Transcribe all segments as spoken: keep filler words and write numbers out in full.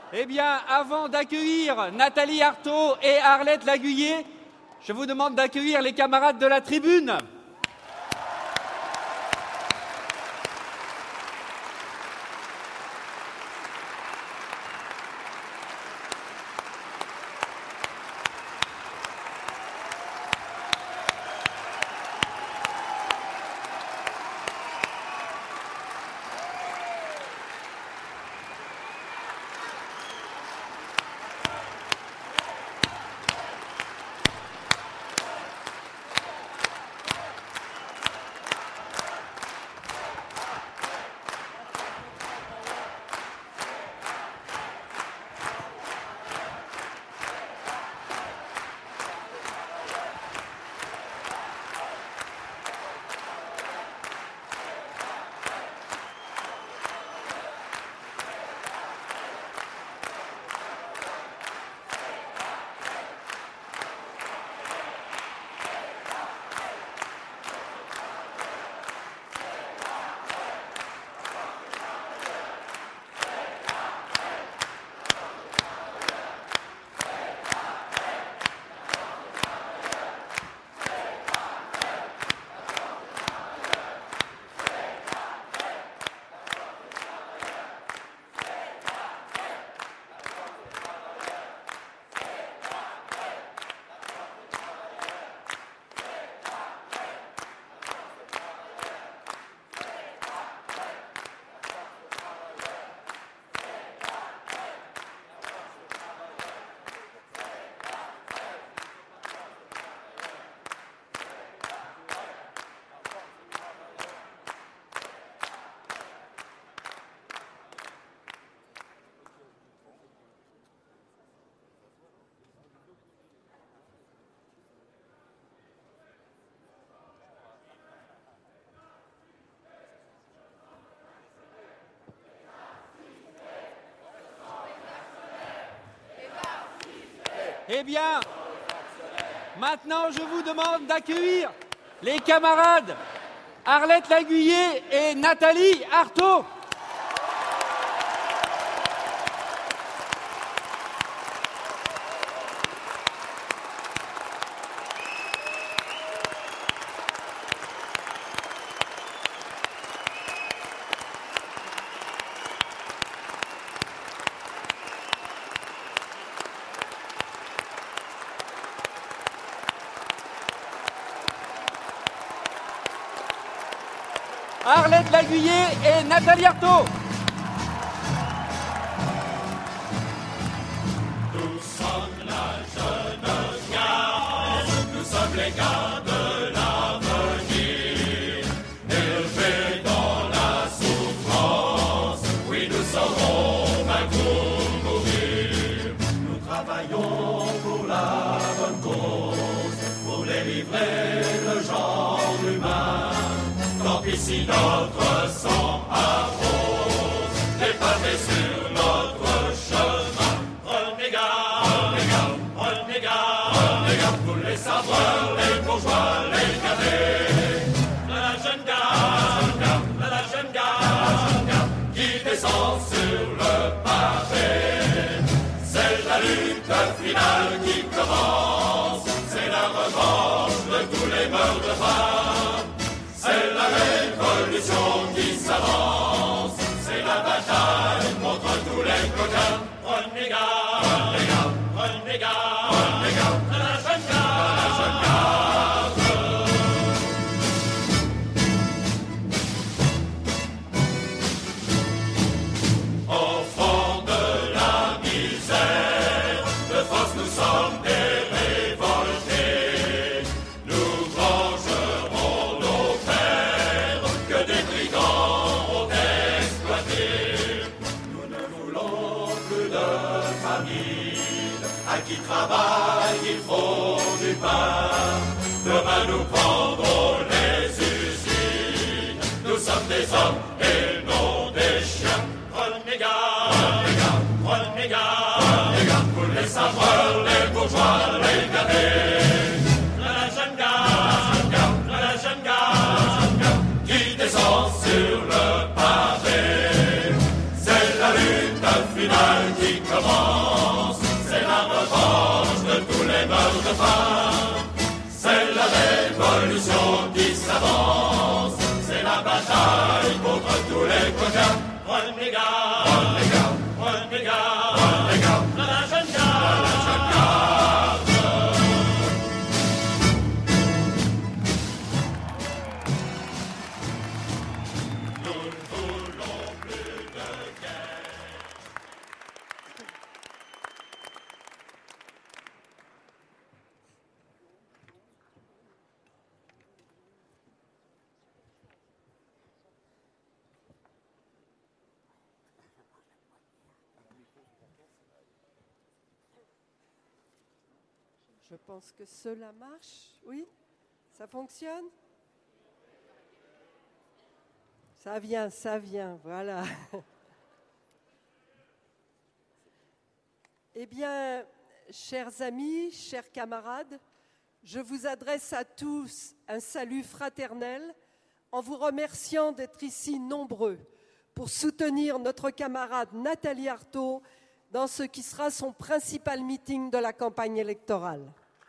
Eh bien, avant d'accueillir Nathalie Arthaud et Arlette Laguiller, je vous demande d'accueillir les camarades de la tribune. Eh bien, maintenant je vous demande d'accueillir les camarades Arlette Laguiller et Nathalie Arthaud. Arlette Laguiller et Nathalie Arthaud. Nous sommes la jeune garde, nous sommes les gars de l'avenir, élevés dans la souffrance, oui nous saurons vaincre mourir. Nous travaillons pour la bonne cause, pour délivrer le genre humain. Tant pis si notre sang arrose les pavés sur notre chemin. Prenez garde, prenez garde, prenez garde, prenez garde, tous les sabreurs, les bourgeois, les cadets. De la jeune garde, de la jeune garde, qui descend sur le pavé. C'est la lutte finale qui commence, c'est la revanche de tous les meurtres de femmes. C'est la révolution qui s'avance, c'est la bataille contre tous les coquins. Prenez garde, prenez garde, prenez garde, prenez garde, de la jeune garde, de la jeune garde. Au fond de la misère, de force nous sommes des révoltés. Nous vengerons nos pères que des brigands ont exploités. Nous ne voulons plus de famine, à qui travaille il faut du pain. Demain nous prendrons les usines, nous sommes des hommes et non des chiens. Prenez garde, prenez garde, prenez garde, prenez garde, pour les sabreurs, les bourgeois, les cadets. La jeune garde, la jeune garde, qui descend sur le pavé. C'est la lutte finale qui commence. garde, la jeune garde, la jeune garde. Nous ne voulons plus de guerre. Je pense que cela marche. Oui? Ça fonctionne? Ça vient, ça vient, voilà. Eh bien, chers amis, chers camarades, je vous adresse à tous un salut fraternel en vous remerciant d'être ici nombreux pour soutenir notre camarade Nathalie Arthaud dans ce qui sera son principal meeting de la campagne électorale.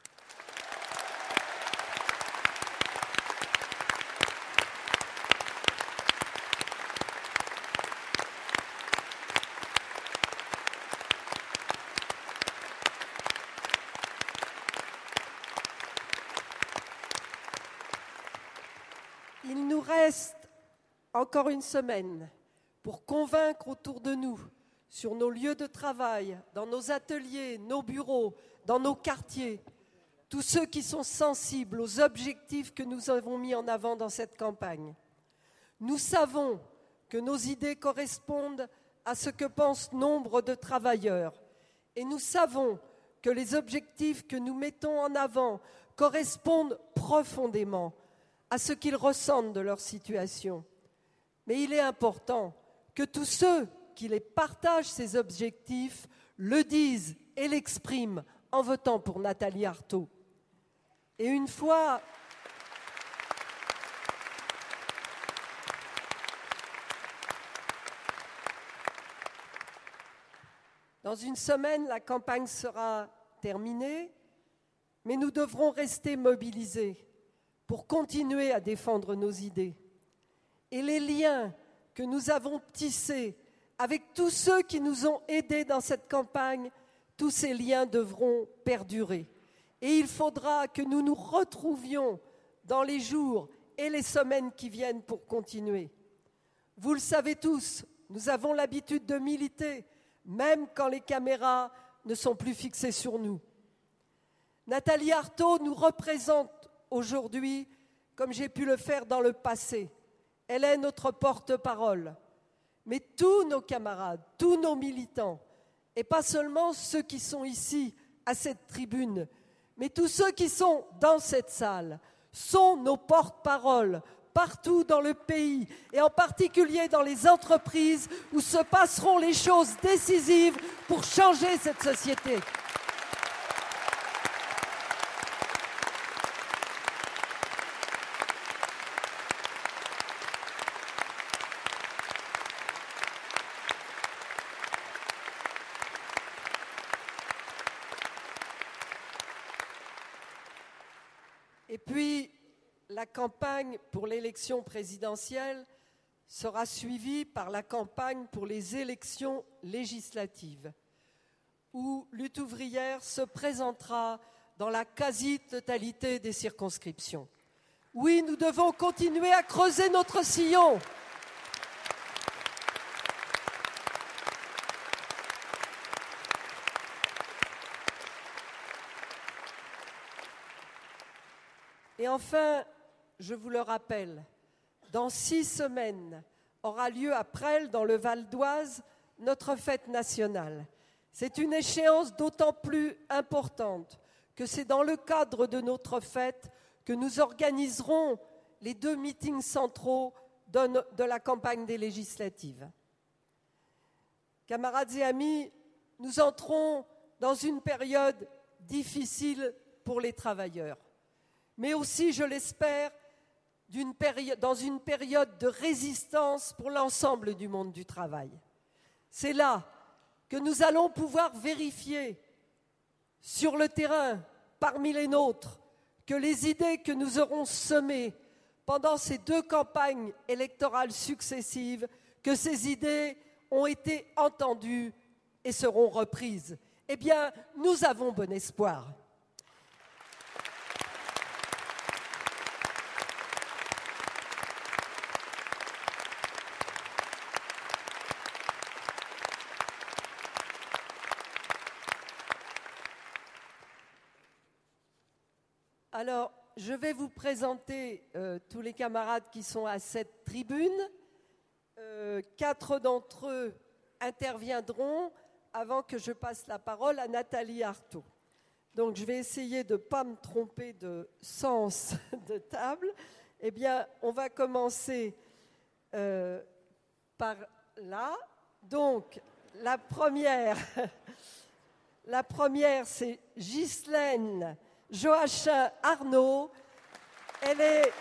Il nous reste encore une semaine pour convaincre autour de nous, sur nos lieux de travail, dans nos ateliers, nos bureaux, dans nos quartiers, tous ceux qui sont sensibles aux objectifs que nous avons mis en avant dans cette campagne. Nous savons que nos idées correspondent à ce que pensent nombre de travailleurs et nous savons que les objectifs que nous mettons en avant correspondent profondément à ce qu'ils ressentent de leur situation. Mais il est important que tous ceux qui les partagent ces objectifs le disent et l'expriment en votant pour Nathalie Arthaud. Et une fois... Dans une semaine, la campagne sera terminée, mais nous devrons rester mobilisés pour continuer à défendre nos idées. Et les liens que nous avons tissés avec tous ceux qui nous ont aidés dans cette campagne, tous ces liens devront perdurer. Et il faudra que nous nous retrouvions dans les jours et les semaines qui viennent pour continuer. Vous le savez tous, nous avons l'habitude de militer, même quand les caméras ne sont plus fixées sur nous. Nathalie Arthaud nous représente aujourd'hui, comme j'ai pu le faire dans le passé. Elle est notre porte-parole. Mais tous nos camarades, tous nos militants, et pas seulement ceux qui sont ici, à cette tribune, mais tous ceux qui sont dans cette salle, sont nos porte-paroles partout dans le pays, et en particulier dans les entreprises où se passeront les choses décisives pour changer cette société. Et puis, la campagne pour l'élection présidentielle sera suivie par la campagne pour les élections législatives, où Lutte ouvrière se présentera dans la quasi-totalité des circonscriptions. Oui, nous devons continuer à creuser notre sillon. Et enfin, je vous le rappelle, dans six semaines aura lieu à Presles, dans le Val d'Oise, notre fête nationale. C'est une échéance d'autant plus importante que c'est dans le cadre de notre fête que nous organiserons les deux meetings centraux de, no- de la campagne des législatives. Camarades et amis, nous entrons dans une période difficile pour les travailleurs, mais aussi, je l'espère, d'une péri- dans une période de résistance pour l'ensemble du monde du travail. C'est là que nous allons pouvoir vérifier sur le terrain, parmi les nôtres, que les idées que nous aurons semées pendant ces deux campagnes électorales successives, que ces idées ont été entendues et seront reprises. Eh bien, nous avons bon espoir. Alors, je vais vous présenter euh, tous les camarades qui sont à cette tribune. Euh, quatre d'entre eux interviendront avant que je passe la parole à Nathalie Arthaud. Donc, je vais essayer de ne pas me tromper de sens de table. Eh bien, on va commencer euh, par là. Donc, la première, la première c'est Ghislaine Joachim Arnaud. Elle est...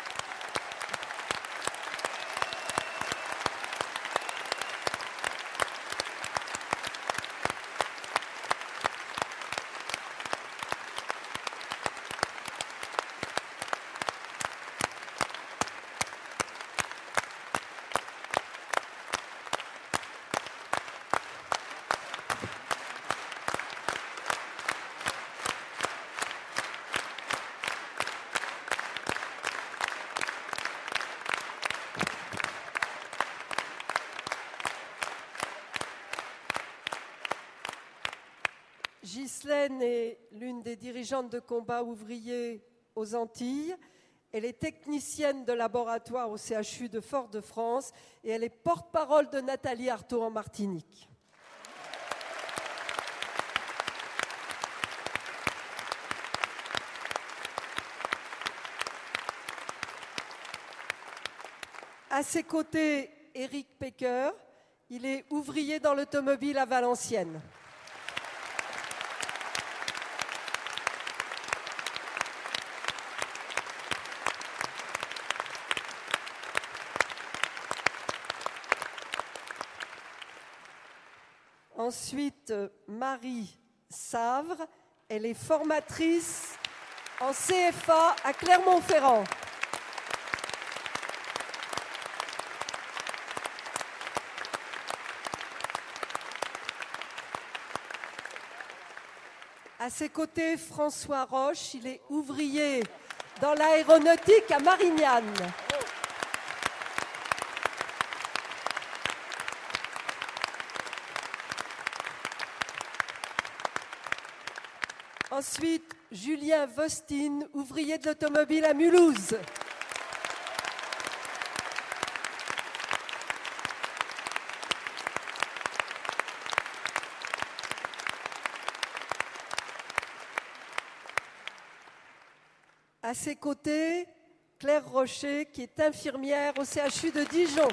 Ghislaine est l'une des dirigeantes de combat ouvriers aux Antilles. Elle est technicienne de laboratoire au C H U de Fort-de-France et elle est porte-parole de Nathalie Arthaud en Martinique. À ses côtés, Éric Pecker. Il est ouvrier dans l'automobile à Valenciennes. Ensuite, Marie Savre, elle est formatrice en C F A à Clermont-Ferrand. À ses côtés, François Roche, il est ouvrier dans l'aéronautique à Marignane. Ensuite, Julien Vostine, ouvrier de l'automobile à Mulhouse. À ses côtés, Claire Rocher, qui est infirmière au C H U de Dijon.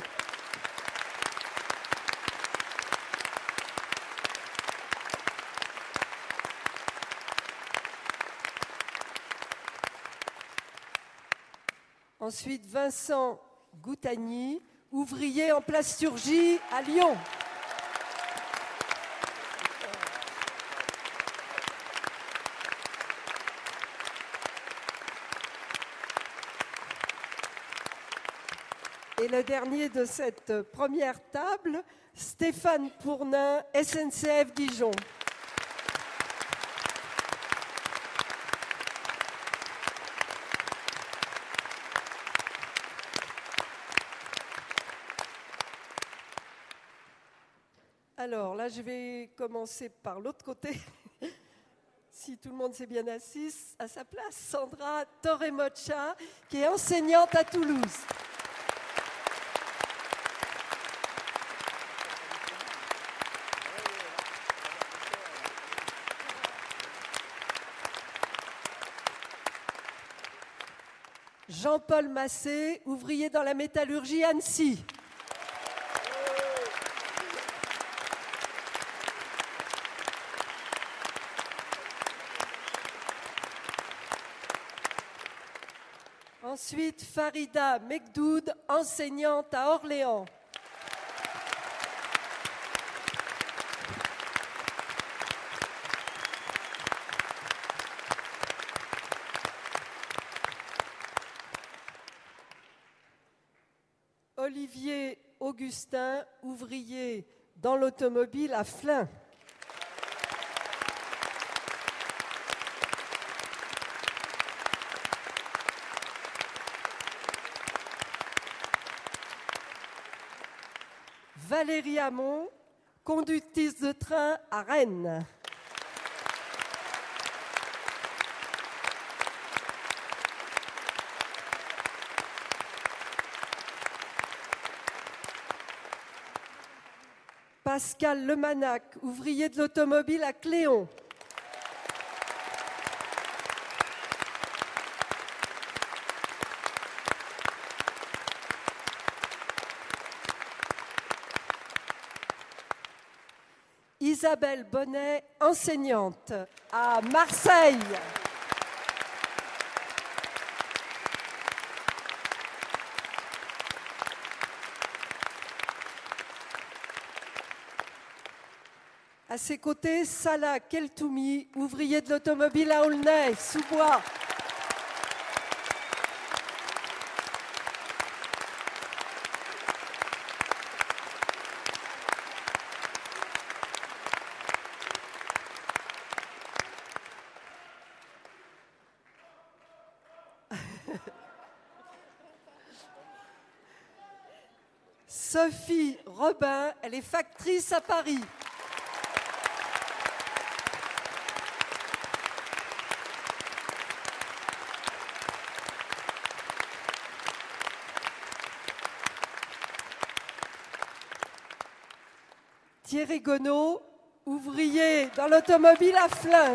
Ensuite, Vincent Goutagny, ouvrier en plasturgie à Lyon. Et le dernier de cette première table, Stéphane Pournin, S N C F Dijon. Alors là, je vais commencer par l'autre côté. Si tout le monde s'est bien assis à sa place, Sandra Torremocha, qui est enseignante à Toulouse. Jean-Paul Massé, ouvrier dans la métallurgie Annecy. Ensuite, Farida Mekdoud, enseignante à Orléans. Olivier Augustin, ouvrier dans l'automobile à Flins. Valérie Hamon, conductrice de train à Rennes. Pascal Lemanac, ouvrier de l'automobile à Cléon. Isabelle Bonnet, enseignante à Marseille. À ses côtés, Salah Keltoumi, ouvrier de l'automobile à Aulnay-sous-Bois. Sophie Robin, elle est factrice à Paris. Thierry Gonneau, ouvrier dans l'automobile à Flins.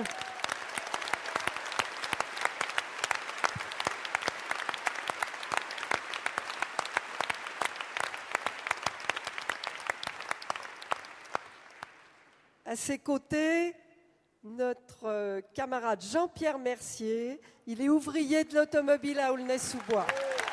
À ses côtés, notre euh, camarade Jean-Pierre Mercier, il est ouvrier de l'automobile à Aulnay-sous-Bois.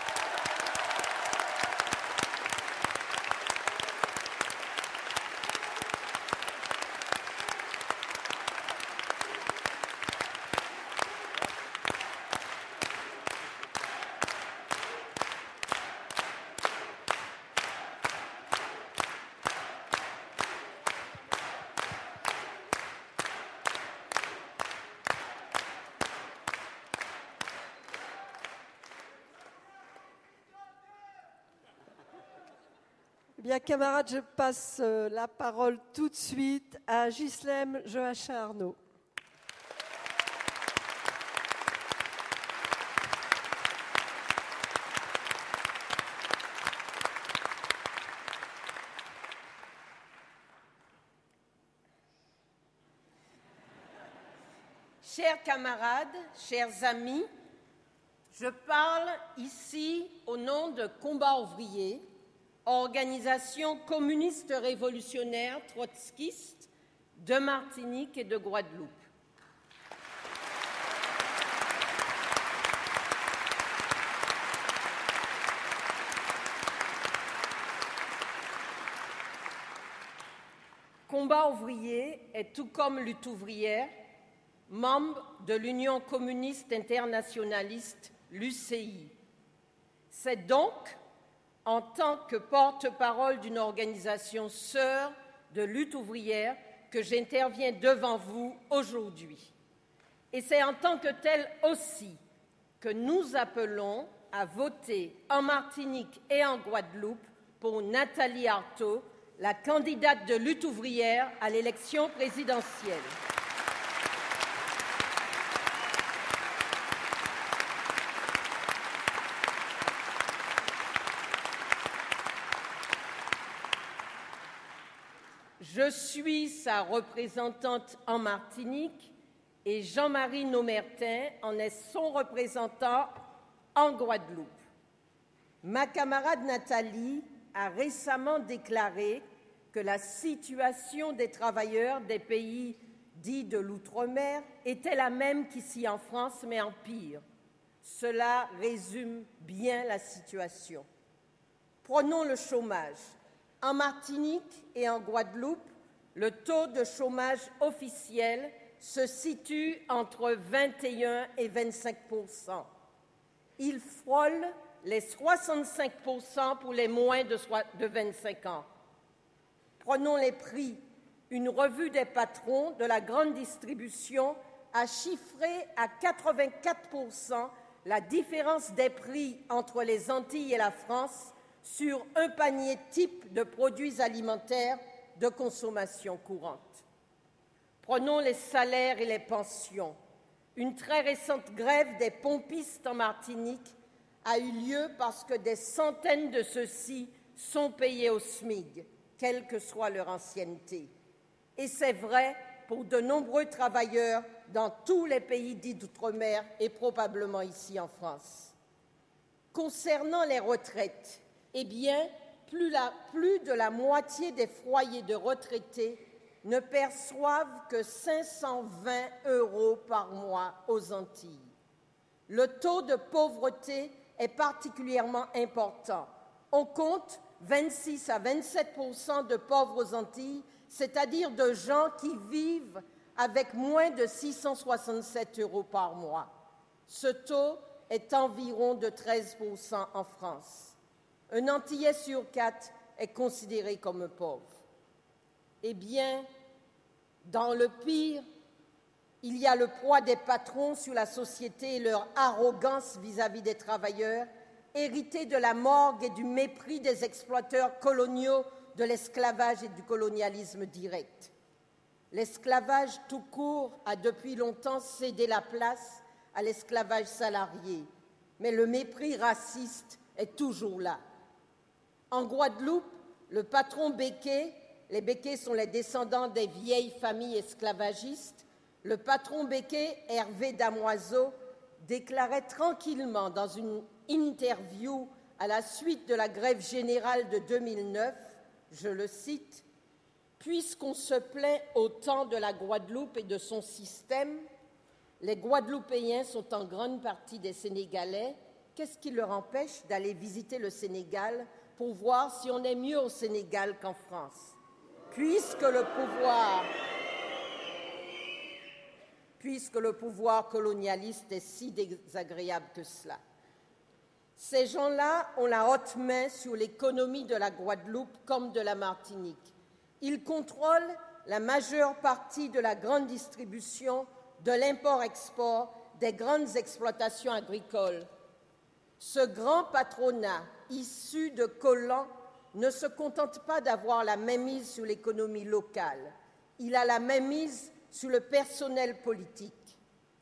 Bien, camarades, je passe la parole tout de suite à Ghislaine Joachim-Arnaud. Chers camarades, chers amis, je parle ici au nom de Combat ouvrier, organisation communiste révolutionnaire trotskiste de Martinique et de Guadeloupe. Combat ouvrier est, tout comme Lutte ouvrière, membre de l'Union communiste internationaliste, l'U C I. C'est donc en tant que porte-parole d'une organisation sœur de lutte ouvrière que j'interviens devant vous aujourd'hui. Et c'est en tant que telle aussi que nous appelons à voter en Martinique et en Guadeloupe pour Nathalie Arthaud, la candidate de lutte ouvrière à l'élection présidentielle. Je suis sa représentante en Martinique et Jean-Marie Nomertin en est son représentant en Guadeloupe. Ma camarade Nathalie a récemment déclaré que la situation des travailleurs des pays dits de l'outre-mer était la même qu'ici en France, mais en pire. Cela résume bien la situation. Prenons le chômage. En Martinique et en Guadeloupe, le taux de chômage officiel se situe entre vingt et un et vingt-cinq pour cent. Il frôle les soixante-cinq pour cent pour les moins de vingt-cinq ans. Prenons les prix. Une revue des patrons de la grande distribution a chiffré à quatre-vingt-quatre pour cent la différence des prix entre les Antilles et la France sur un panier type de produits alimentaires de consommation courante. Prenons les salaires et les pensions. Une très récente grève des pompistes en Martinique a eu lieu parce que des centaines de ceux-ci sont payés au SMIC, quelle que soit leur ancienneté. Et c'est vrai pour de nombreux travailleurs dans tous les pays dits d'outre-mer et probablement ici en France. Concernant les retraites, eh bien, plus, la, plus de la moitié des foyers de retraités ne perçoivent que cinq cent vingt euros par mois aux Antilles. Le taux de pauvreté est particulièrement important. On compte vingt-six à vingt-sept pour cent de pauvres aux Antilles, c'est-à-dire de gens qui vivent avec moins de six cent soixante-sept euros par mois. Ce taux est environ de treize pour cent en France. Un Antillais sur quatre est considéré comme pauvre. Eh bien, dans le pire, il y a le poids des patrons sur la société et leur arrogance vis-à-vis des travailleurs, hérités de la morgue et du mépris des exploiteurs coloniaux, de l'esclavage et du colonialisme direct. L'esclavage tout court a depuis longtemps cédé la place à l'esclavage salarié, mais le mépris raciste est toujours là. En Guadeloupe, le patron Béquet, les Béquets sont les descendants des vieilles familles esclavagistes, le patron Béquet, Hervé Damoiseau, déclarait tranquillement dans une interview à la suite de la grève générale de deux mille neuf, je le cite, « Puisqu'on se plaint autant de la Guadeloupe et de son système, les Guadeloupéens sont en grande partie des Sénégalais. Qu'est-ce qui leur empêche d'aller visiter le Sénégal pour voir si on est mieux au Sénégal qu'en France ? Puisque le pouvoir, puisque le pouvoir colonialiste est si désagréable que cela. » Ces gens-là ont la haute main sur l'économie de la Guadeloupe comme de la Martinique. Ils contrôlent la majeure partie de la grande distribution, de l'import-export, des grandes exploitations agricoles. Ce grand patronat, issu de colons, ne se contente pas d'avoir la mainmise sur l'économie locale. Il a la mainmise sur le personnel politique.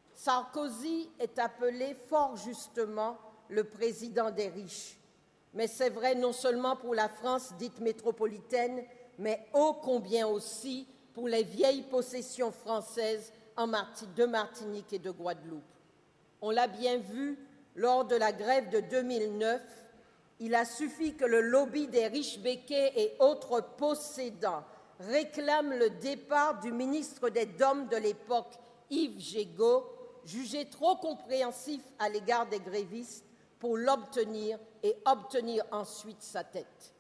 Sarkozy est appelé fort justement le président des riches. Mais c'est vrai non seulement pour la France dite métropolitaine, mais ô combien aussi pour les vieilles possessions françaises en Marti- de Martinique et de Guadeloupe. On l'a bien vu lors de la grève de deux mille neuf, il a suffi que le lobby des riches béquets et autres possédants réclame le départ du ministre des D O M de l'époque, Yves Gégaud, jugé trop compréhensif à l'égard des grévistes, pour l'obtenir et obtenir ensuite sa tête.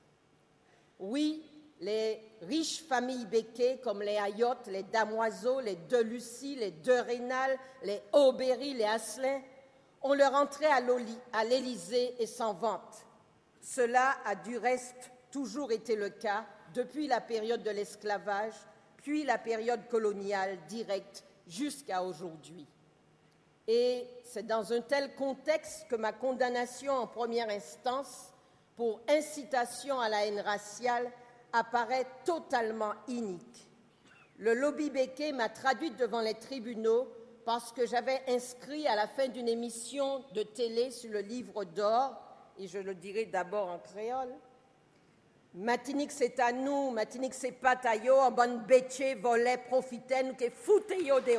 Oui, les riches familles béquets comme les Ayotte, les Damoiseau, les De Lucie, les De Rénal, les Aubéry, les Asselin ont leur entrée à l'Élysée et s'en vantent. Cela a du reste toujours été le cas depuis la période de l'esclavage, puis la période coloniale directe jusqu'à aujourd'hui. Et c'est dans un tel contexte que ma condamnation en première instance pour incitation à la haine raciale apparaît totalement inique. Le lobby béquet m'a traduite devant les tribunaux parce que j'avais inscrit à la fin d'une émission de télé sur le livre d'or, et je le dirai d'abord en créole, « Matinique c'est à nous, Matinique c'est pas taillot, en bonne bétier, volet, profitaine, que fouteyo d'héros. »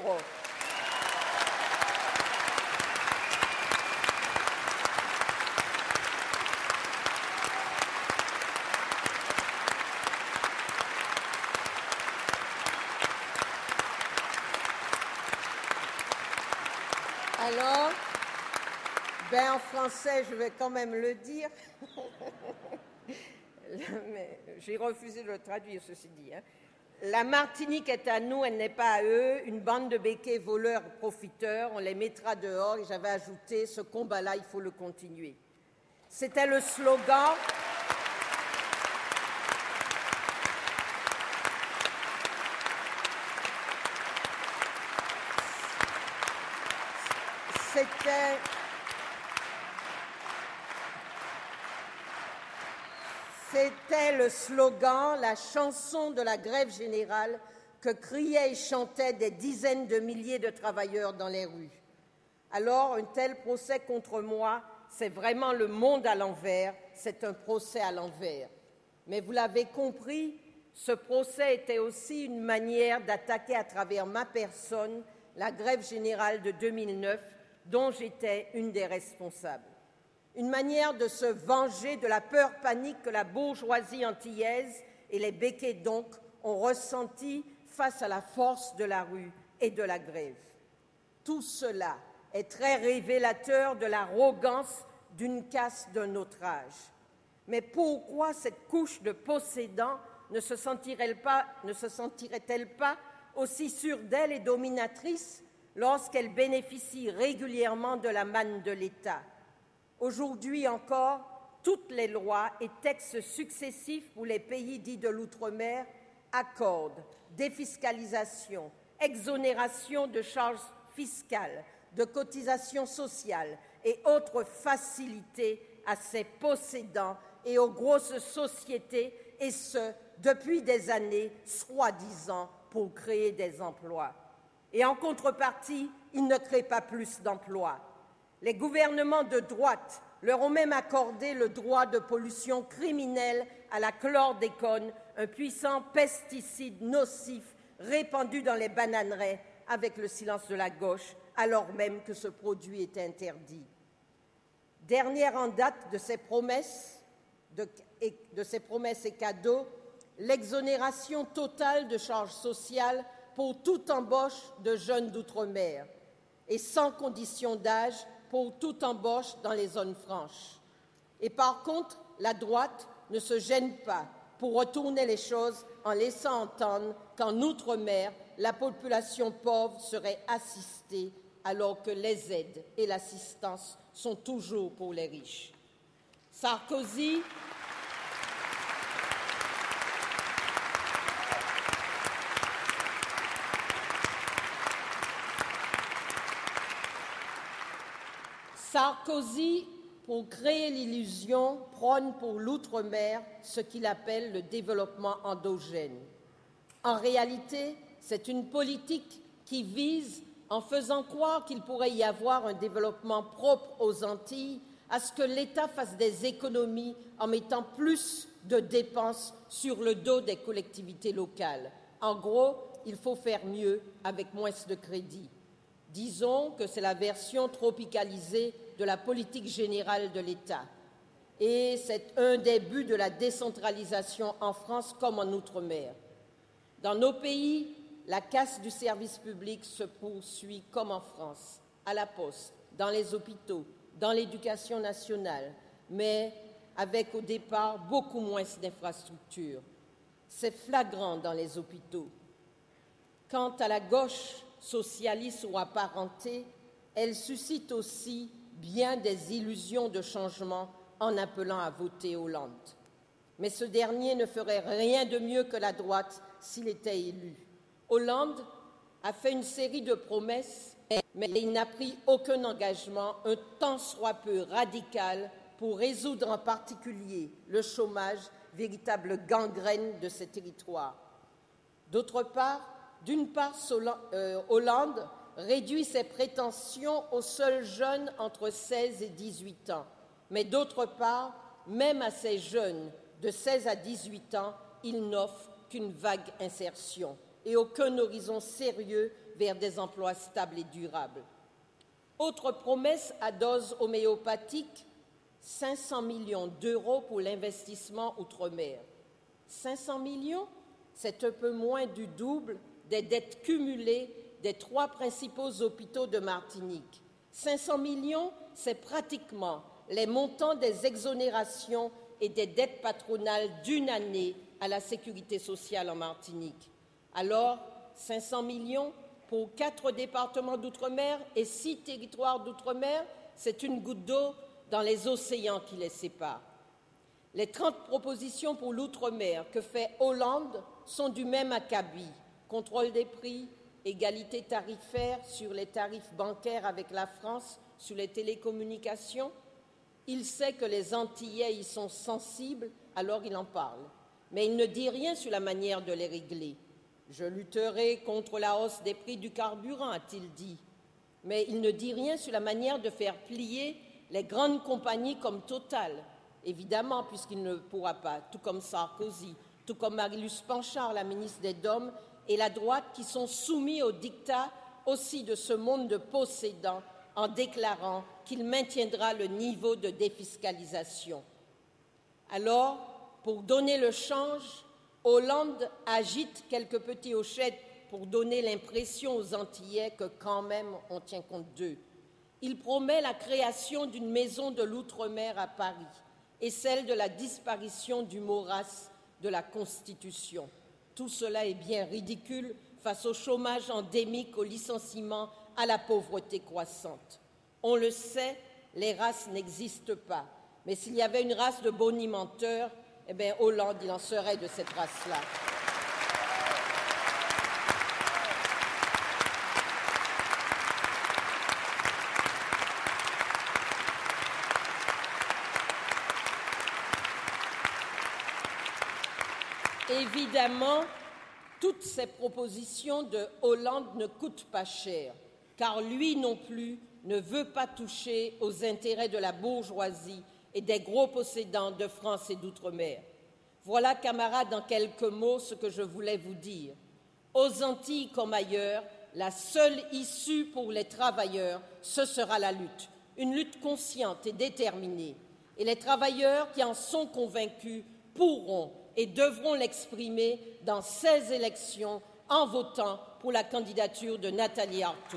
Alors, ben en français, je vais quand même le dire. Mais j'ai refusé de le traduire, ceci dit. Hein. La Martinique est à nous, elle n'est pas à eux. Une bande de béquets voleurs, profiteurs, on les mettra dehors. Et j'avais ajouté, ce combat-là, il faut le continuer. C'était le slogan. C'était... C'était le slogan, la chanson de la grève générale que criaient et chantaient des dizaines de milliers de travailleurs dans les rues. Alors, un tel procès contre moi, c'est vraiment le monde à l'envers, c'est un procès à l'envers. Mais vous l'avez compris, ce procès était aussi une manière d'attaquer à travers ma personne la grève générale de deux mille neuf, dont j'étais une des responsables. Une manière de se venger de la peur panique que la bourgeoisie antillaise et les béquets donc ont ressenti face à la force de la rue et de la grève. Tout cela est très révélateur de l'arrogance d'une caste d'un autre âge. Mais pourquoi cette couche de possédants ne se sentirait-elle pas, ne se sentirait-elle pas aussi sûre d'elle et dominatrice lorsqu'elle bénéficie régulièrement de la manne de l'État? Aujourd'hui encore, toutes les lois et textes successifs pour les pays dits de l'outre-mer accordent défiscalisation, exonération de charges fiscales, de cotisations sociales et autres facilités à ces possédants et aux grosses sociétés, et ce, depuis des années, soi-disant, pour créer des emplois. Et en contrepartie, ils ne créent pas plus d'emplois. Les gouvernements de droite leur ont même accordé le droit de pollution criminelle à la chlordécone, un puissant pesticide nocif répandu dans les bananeraies avec le silence de la gauche, alors même que ce produit est interdit. Dernière en date de ces promesses, de, et, de ces promesses et cadeaux, l'exonération totale de charges sociales pour toute embauche de jeunes d'outre-mer et sans condition d'âge pour toute embauche dans les zones franches. Et par contre, la droite ne se gêne pas pour retourner les choses en laissant entendre qu'en outre-mer, la population pauvre serait assistée alors que les aides et l'assistance sont toujours pour les riches. Sarkozy Sarkozy, pour créer l'illusion, prône pour l'outre-mer ce qu'il appelle le développement endogène. En réalité, c'est une politique qui vise, en faisant croire qu'il pourrait y avoir un développement propre aux Antilles, à ce que l'État fasse des économies en mettant plus de dépenses sur le dos des collectivités locales. En gros, il faut faire mieux avec moins de crédits. Disons que c'est la version tropicalisée de la politique générale de l'État. Et c'est un des buts de la décentralisation en France comme en Outre-mer. Dans nos pays, la casse du service public se poursuit comme en France, à la poste, dans les hôpitaux, dans l'éducation nationale, mais avec au départ beaucoup moins d'infrastructures. C'est flagrant dans les hôpitaux. Quant à la gauche socialiste ou apparentée, elle suscite aussi bien des illusions de changement en appelant à voter Hollande. Mais ce dernier ne ferait rien de mieux que la droite s'il était élu. Hollande a fait une série de promesses, mais il n'a pris aucun engagement, un tant soit peu radical, pour résoudre en particulier le chômage, véritable gangrène de ces territoires. D'autre part, d'une part, Hollande réduit ses prétentions aux seuls jeunes entre seize et dix-huit ans. Mais d'autre part, même à ces jeunes de seize à dix-huit ans, il n'offre qu'une vague insertion et aucun horizon sérieux vers des emplois stables et durables. Autre promesse à dose homéopathique, cinq cents millions d'euros pour l'investissement outre-mer. cinq cents millions, c'est un peu moins du double des dettes cumulées des trois principaux hôpitaux de Martinique. cinq cents millions, c'est pratiquement les montants des exonérations et des dettes patronales d'une année à la sécurité sociale en Martinique. Alors, cinq cents millions pour quatre départements d'outre-mer et six territoires d'outre-mer, c'est une goutte d'eau dans les océans qui les séparent. Les trente propositions pour l'outre-mer que fait Hollande sont du même acabit. Contrôle des prix, égalité tarifaire sur les tarifs bancaires avec la France sur les télécommunications. Il sait que les Antillais y sont sensibles, alors il en parle. Mais il ne dit rien sur la manière de les régler. Je lutterai contre la hausse des prix du carburant, a-t-il dit. Mais il ne dit rien sur la manière de faire plier les grandes compagnies comme Total, évidemment, puisqu'il ne pourra pas, tout comme Sarkozy, tout comme Marie-Luce Panchard, la ministre des D O M, et la droite, qui sont soumis au diktat aussi de ce monde de possédants, en déclarant qu'il maintiendra le niveau de défiscalisation. Alors, pour donner le change, Hollande agite quelques petits hochettes pour donner l'impression aux Antillais que quand même on tient compte d'eux. Il promet la création d'une maison de l'outre-mer à Paris et celle de la disparition du mot race de la Constitution. Tout cela est bien ridicule face au chômage endémique, au licenciement, à la pauvreté croissante. On le sait, les races n'existent pas. Mais s'il y avait une race de bonimenteurs, eh bien, Hollande, il en serait de cette race-là. Évidemment, toutes ces propositions de Hollande ne coûtent pas cher, car lui non plus ne veut pas toucher aux intérêts de la bourgeoisie et des gros possédants de France et d'outre-mer. Voilà, camarades, en quelques mots, ce que je voulais vous dire. Aux Antilles comme ailleurs, la seule issue pour les travailleurs, ce sera la lutte, une lutte consciente et déterminée. Et les travailleurs qui en sont convaincus pourront et devront l'exprimer dans ces élections en votant pour la candidature de Nathalie Arthaud.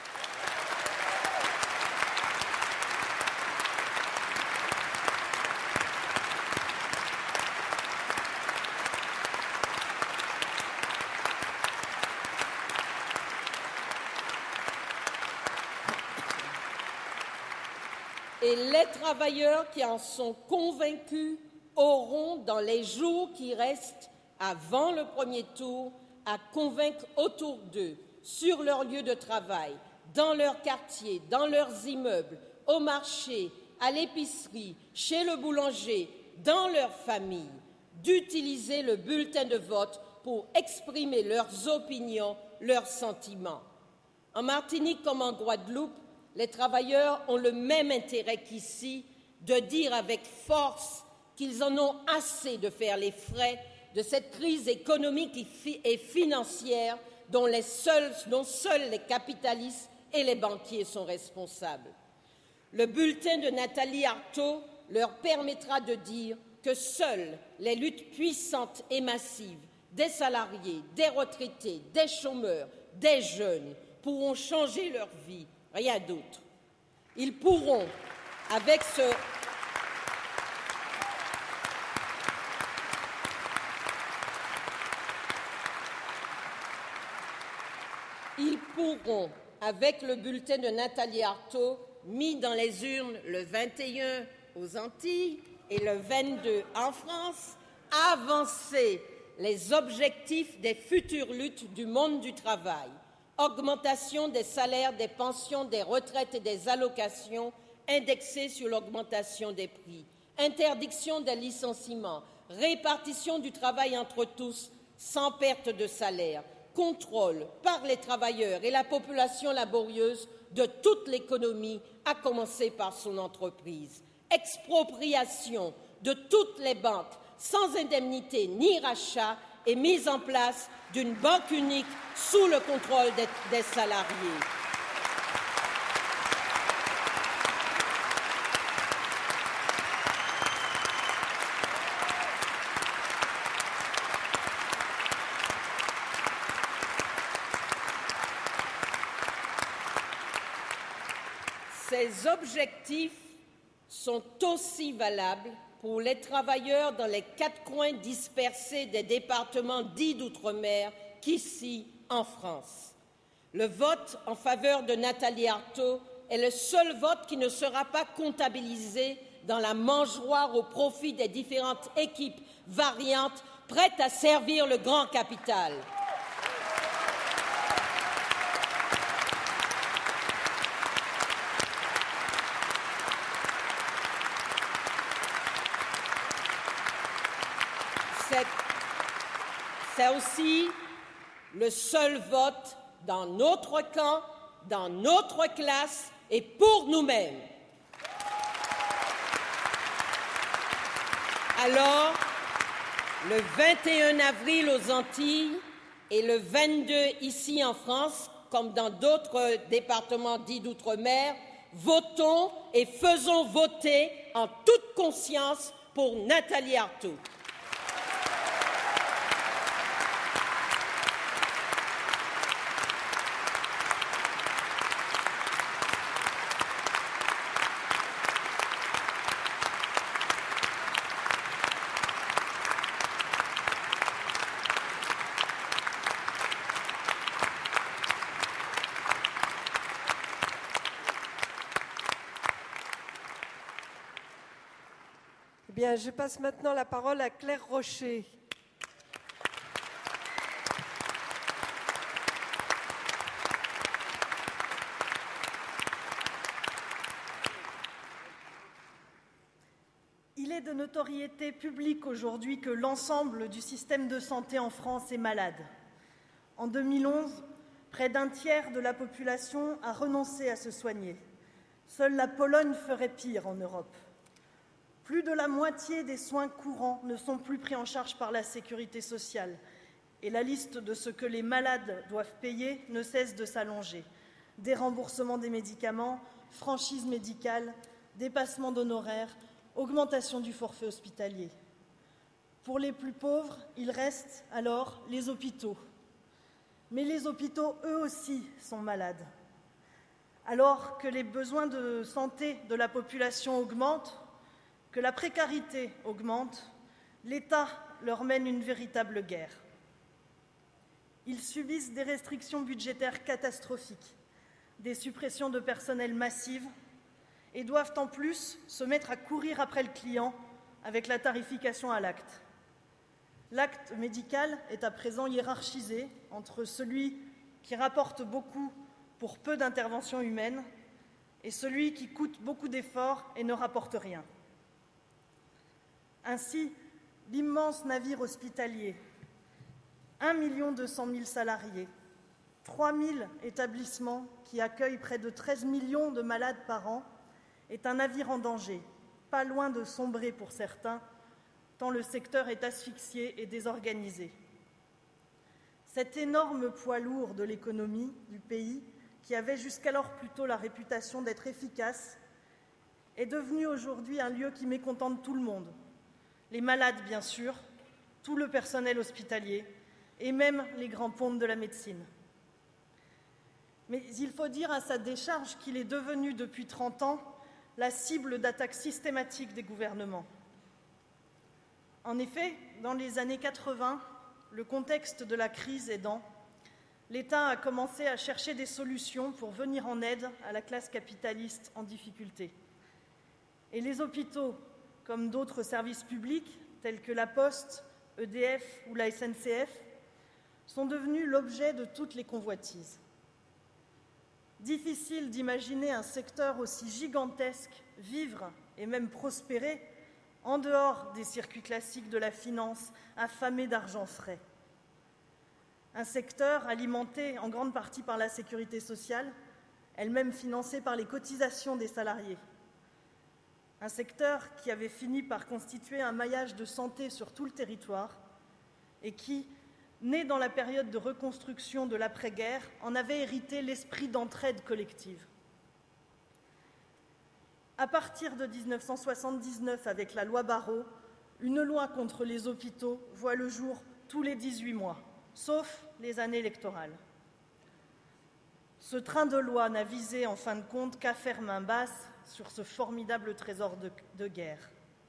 Et les travailleurs qui en sont convaincus auront, dans les jours qui restent avant le premier tour, à convaincre autour d'eux, sur leur lieu de travail, dans leur quartier, dans leurs immeubles, au marché, à l'épicerie, chez le boulanger, dans leur famille, d'utiliser le bulletin de vote pour exprimer leurs opinions, leurs sentiments. En Martinique comme en Guadeloupe, les travailleurs ont le même intérêt qu'ici de dire avec force qu'ils en ont assez de faire les frais de cette crise économique et financière dont, les seuls, dont seuls les capitalistes et les banquiers sont responsables. Le bulletin de Nathalie Arthaud leur permettra de dire que seules les luttes puissantes et massives des salariés, des retraités, des chômeurs, des jeunes pourront changer leur vie, rien d'autre. Ils pourront, avec ce Ils pourront, avec le bulletin de Nathalie Arthaud, mis dans les urnes le vingt et un aux Antilles et le vingt-deux en France, avancer les objectifs des futures luttes du monde du travail, augmentation des salaires, des pensions, des retraites et des allocations indexées sur l'augmentation des prix, interdiction des licenciements, répartition du travail entre tous sans perte de salaire, contrôle par les travailleurs et la population laborieuse de toute l'économie, à commencer par son entreprise, expropriation de toutes les banques sans indemnité ni rachat et mise en place d'une banque unique sous le contrôle des, des salariés. Ces objectifs sont aussi valables pour les travailleurs dans les quatre coins dispersés des départements dits d'outre-mer qu'ici, en France. Le vote en faveur de Nathalie Arthaud est le seul vote qui ne sera pas comptabilisé dans la mangeoire au profit des différentes équipes variantes prêtes à servir le grand capital. C'est aussi le seul vote dans notre camp, dans notre classe et pour nous-mêmes. Alors, le vingt et un avril aux Antilles et le vingt-deux ici en France, comme dans d'autres départements dits d'outre-mer, votons et faisons voter en toute conscience pour Nathalie Arthaud. Bien, je passe maintenant la parole à Claire Rocher. Il est de notoriété publique aujourd'hui que l'ensemble du système de santé en France est malade. En deux mille onze, près d'un tiers de la population a renoncé à se soigner. Seule la Pologne ferait pire en Europe. Plus de la moitié des soins courants ne sont plus pris en charge par la sécurité sociale. Et la liste de ce que les malades doivent payer ne cesse de s'allonger. Déremboursement des médicaments, franchise médicale, dépassement d'honoraires, augmentation du forfait hospitalier. Pour les plus pauvres, il reste alors les hôpitaux. Mais les hôpitaux, eux aussi, sont malades. Alors que les besoins de santé de la population augmentent, que la précarité augmente, l'État leur mène une véritable guerre. Ils subissent des restrictions budgétaires catastrophiques, des suppressions de personnel massives et doivent en plus se mettre à courir après le client avec la tarification à l'acte. L'acte médical est à présent hiérarchisé entre celui qui rapporte beaucoup pour peu d'interventions humaines et celui qui coûte beaucoup d'efforts et ne rapporte rien. Ainsi, l'immense navire hospitalier, un million deux cent mille salariés, trois mille établissements qui accueillent près de treize millions de malades par an, est un navire en danger, pas loin de sombrer pour certains, tant le secteur est asphyxié et désorganisé. Cet énorme poids lourd de l'économie du pays, qui avait jusqu'alors plutôt la réputation d'être efficace, est devenu aujourd'hui un lieu qui mécontente tout le monde. Les malades, bien sûr, tout le personnel hospitalier et même les grands pontes de la médecine. Mais il faut dire à sa décharge qu'il est devenu depuis trente ans la cible d'attaques systématiques des gouvernements. En effet, dans les années quatre-vingt, le contexte de la crise aidant, l'État a commencé à chercher des solutions pour venir en aide à la classe capitaliste en difficulté. Et les hôpitaux, comme d'autres services publics, tels que la Poste, E D F ou la S N C F, sont devenus l'objet de toutes les convoitises. Difficile d'imaginer un secteur aussi gigantesque vivre et même prospérer en dehors des circuits classiques de la finance, affamés d'argent frais. Un secteur alimenté en grande partie par la sécurité sociale, elle-même financée par les cotisations des salariés. Un secteur qui avait fini par constituer un maillage de santé sur tout le territoire et qui, né dans la période de reconstruction de l'après-guerre, en avait hérité l'esprit d'entraide collective. À partir de mille neuf cent soixante-dix-neuf, avec la loi Barrot, une loi contre les hôpitaux voit le jour tous les dix-huit mois, sauf les années électorales. Ce train de loi n'a visé en fin de compte qu'à faire main basse sur ce formidable trésor de, de guerre.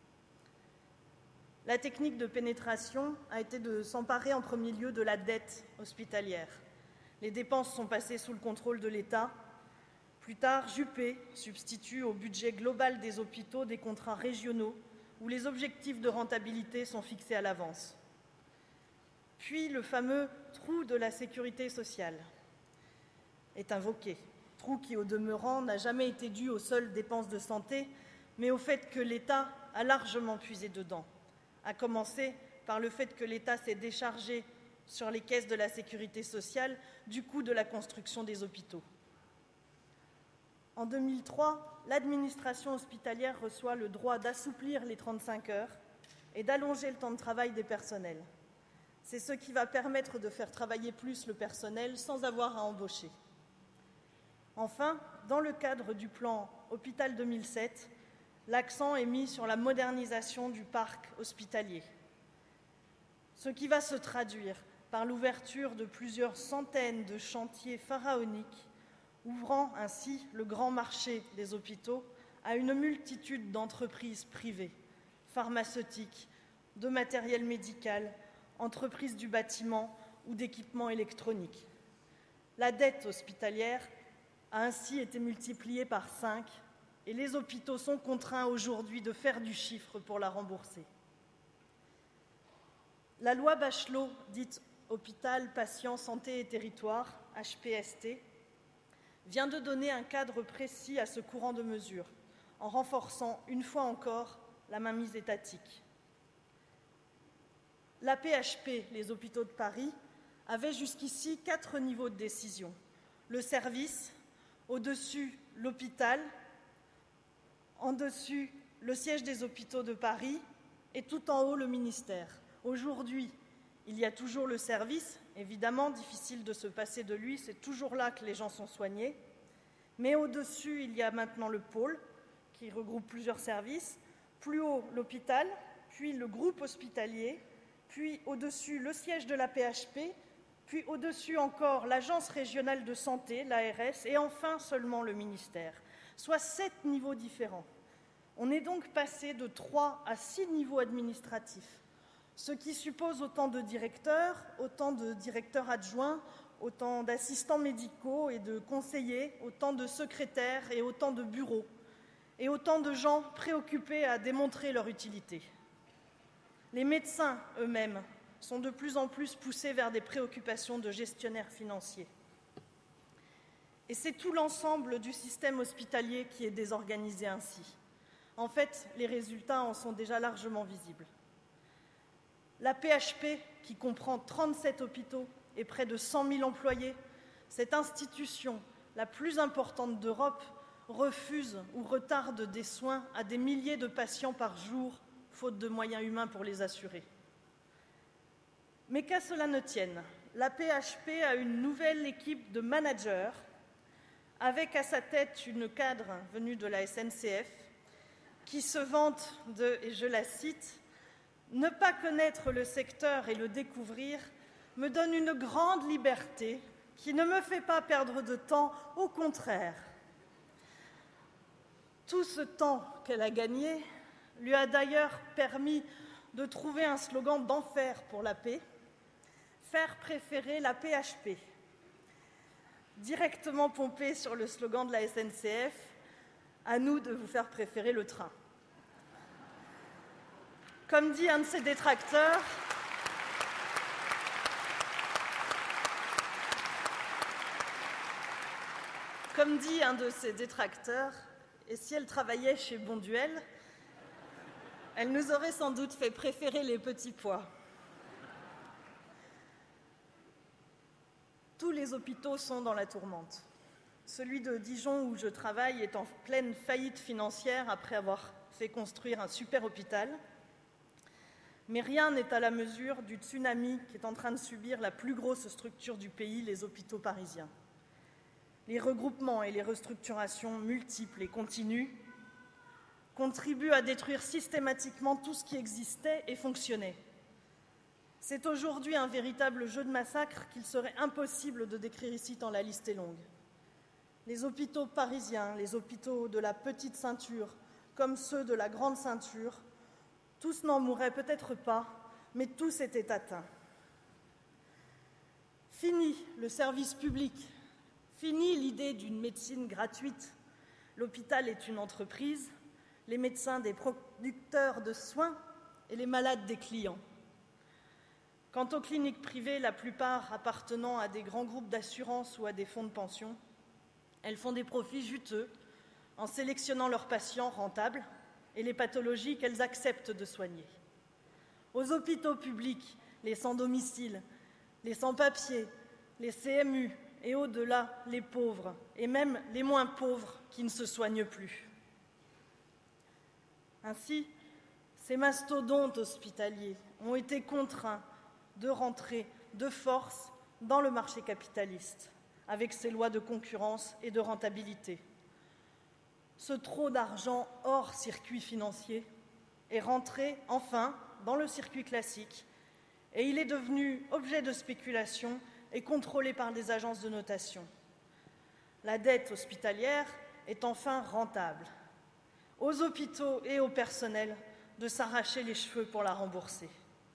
La technique de pénétration a été de s'emparer en premier lieu de la dette hospitalière. Les dépenses sont passées sous le contrôle de l'État. Plus tard, Juppé substitue au budget global des hôpitaux des contrats régionaux où les objectifs de rentabilité sont fixés à l'avance. Puis le fameux trou de la sécurité sociale est invoqué. Trou qui, au demeurant, n'a jamais été dû aux seules dépenses de santé, mais au fait que l'État a largement puisé dedans, à commencer par le fait que l'État s'est déchargé sur les caisses de la sécurité sociale du coût de la construction des hôpitaux. En deux mille trois, l'administration hospitalière reçoit le droit d'assouplir les trente-cinq heures et d'allonger le temps de travail des personnels. C'est ce qui va permettre de faire travailler plus le personnel sans avoir à embaucher. Enfin, dans le cadre du plan Hôpital deux mille sept, l'accent est mis sur la modernisation du parc hospitalier, ce qui va se traduire par l'ouverture de plusieurs centaines de chantiers pharaoniques, ouvrant ainsi le grand marché des hôpitaux à une multitude d'entreprises privées, pharmaceutiques, de matériel médical, entreprises du bâtiment ou d'équipements électroniques. La dette hospitalière a ainsi été multipliée par cinq et les hôpitaux sont contraints aujourd'hui de faire du chiffre pour la rembourser. La loi Bachelot, dite Hôpital, Patients, Santé et Territoire, H P S T, vient de donner un cadre précis à ce courant de mesures, en renforçant une fois encore la mainmise étatique. L'A P H P, les hôpitaux de Paris, avait jusqu'ici quatre niveaux de décision. Le service, au-dessus l'hôpital, en dessus le siège des hôpitaux de Paris et tout en haut le ministère. Aujourd'hui, il y a toujours le service, évidemment difficile de se passer de lui, c'est toujours là que les gens sont soignés, mais au-dessus il y a maintenant le pôle qui regroupe plusieurs services, plus haut l'hôpital, puis le groupe hospitalier, puis au-dessus le siège de l'A P H P, puis au-dessus encore l'Agence régionale de santé, l'A R S, et enfin seulement le ministère, soit sept niveaux différents. On est donc passé de trois à six niveaux administratifs, ce qui suppose autant de directeurs, autant de directeurs adjoints, autant d'assistants médicaux et de conseillers, autant de secrétaires et autant de bureaux, et autant de gens préoccupés à démontrer leur utilité. Les médecins eux-mêmes sont de plus en plus poussés vers des préoccupations de gestionnaires financiers. Et c'est tout l'ensemble du système hospitalier qui est désorganisé ainsi. En fait, les résultats en sont déjà largement visibles. L'A P H P, qui comprend trente-sept hôpitaux et près de cent mille employés, cette institution la plus importante d'Europe, refuse ou retarde des soins à des milliers de patients par jour, faute de moyens humains pour les assurer. Mais qu'à cela ne tienne, l'A P H P a une nouvelle équipe de managers, avec à sa tête une cadre venue de la S N C F, qui se vante de, et je la cite, « Ne pas connaître le secteur et le découvrir me donne une grande liberté qui ne me fait pas perdre de temps, au contraire. » Tout ce temps qu'elle a gagné lui a d'ailleurs permis de trouver un slogan d'enfer pour la paix, « Faire préférer la P H P », directement pompé sur le slogan de la S N C F, « À nous de vous faire préférer le train ». Comme dit un de ses détracteurs, comme dit un de ses détracteurs, et si elle travaillait chez Bonduel, elle nous aurait sans doute fait préférer les petits pois. Tous les hôpitaux sont dans la tourmente. Celui de Dijon, où je travaille, est en pleine faillite financière après avoir fait construire un super hôpital. Mais rien n'est à la mesure du tsunami qu'est en train de subir la plus grosse structure du pays, les hôpitaux parisiens. Les regroupements et les restructurations multiples et continues contribuent à détruire systématiquement tout ce qui existait et fonctionnait. C'est aujourd'hui un véritable jeu de massacre qu'il serait impossible de décrire ici tant la liste est longue. Les hôpitaux parisiens, les hôpitaux de la petite ceinture, comme ceux de la grande ceinture, tous n'en mourraient peut-être pas, mais tous étaient atteints. Fini le service public, fini l'idée d'une médecine gratuite. L'hôpital est une entreprise, les médecins des producteurs de soins et les malades des clients. Quant aux cliniques privées, la plupart appartenant à des grands groupes d'assurance ou à des fonds de pension, elles font des profits juteux en sélectionnant leurs patients rentables et les pathologies qu'elles acceptent de soigner. Aux hôpitaux publics, les sans-domicile, les sans-papiers, les C M U et au-delà les pauvres, et même les moins pauvres qui ne se soignent plus. Ainsi, ces mastodontes hospitaliers ont été contraints de rentrer de force dans le marché capitaliste, avec ses lois de concurrence et de rentabilité. Ce trop d'argent hors circuit financier est rentré enfin dans le circuit classique et il est devenu objet de spéculation et contrôlé par des agences de notation. La dette hospitalière est enfin rentable. Aux hôpitaux et au personnel de s'arracher les cheveux pour la rembourser.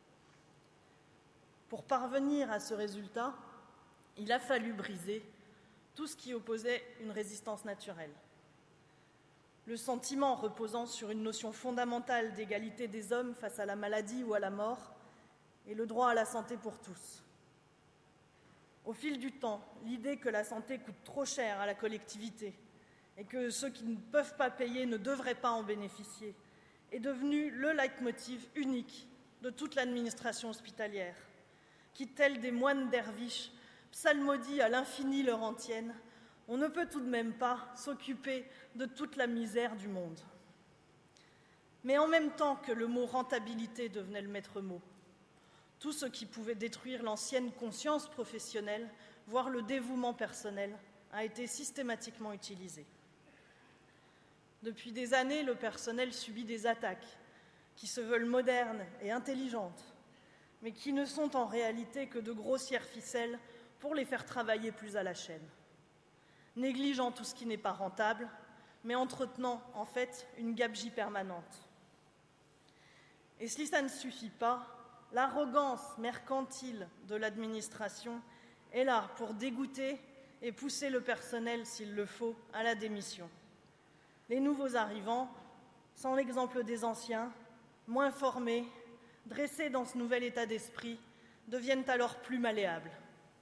Pour parvenir à ce résultat, il a fallu briser tout ce qui opposait une résistance naturelle. Le sentiment reposant sur une notion fondamentale d'égalité des hommes face à la maladie ou à la mort et le droit à la santé pour tous. Au fil du temps, l'idée que la santé coûte trop cher à la collectivité et que ceux qui ne peuvent pas payer ne devraient pas en bénéficier est devenue le leitmotiv unique de toute l'administration hospitalière, qui, tels des moines derviches, psalmodient à l'infini leur antienne, on ne peut tout de même pas s'occuper de toute la misère du monde. Mais en même temps que le mot rentabilité devenait le maître mot, tout ce qui pouvait détruire l'ancienne conscience professionnelle, voire le dévouement personnel, a été systématiquement utilisé. Depuis des années, le personnel subit des attaques qui se veulent modernes et intelligentes, mais qui ne sont en réalité que de grossières ficelles pour les faire travailler plus à la chaîne, négligeant tout ce qui n'est pas rentable, mais entretenant en fait une gabegie permanente. Et si ça ne suffit pas, l'arrogance mercantile de l'administration est là pour dégoûter et pousser le personnel, s'il le faut, à la démission. Les nouveaux arrivants, sans l'exemple des anciens, moins formés, dressés dans ce nouvel état d'esprit, deviennent alors plus malléables.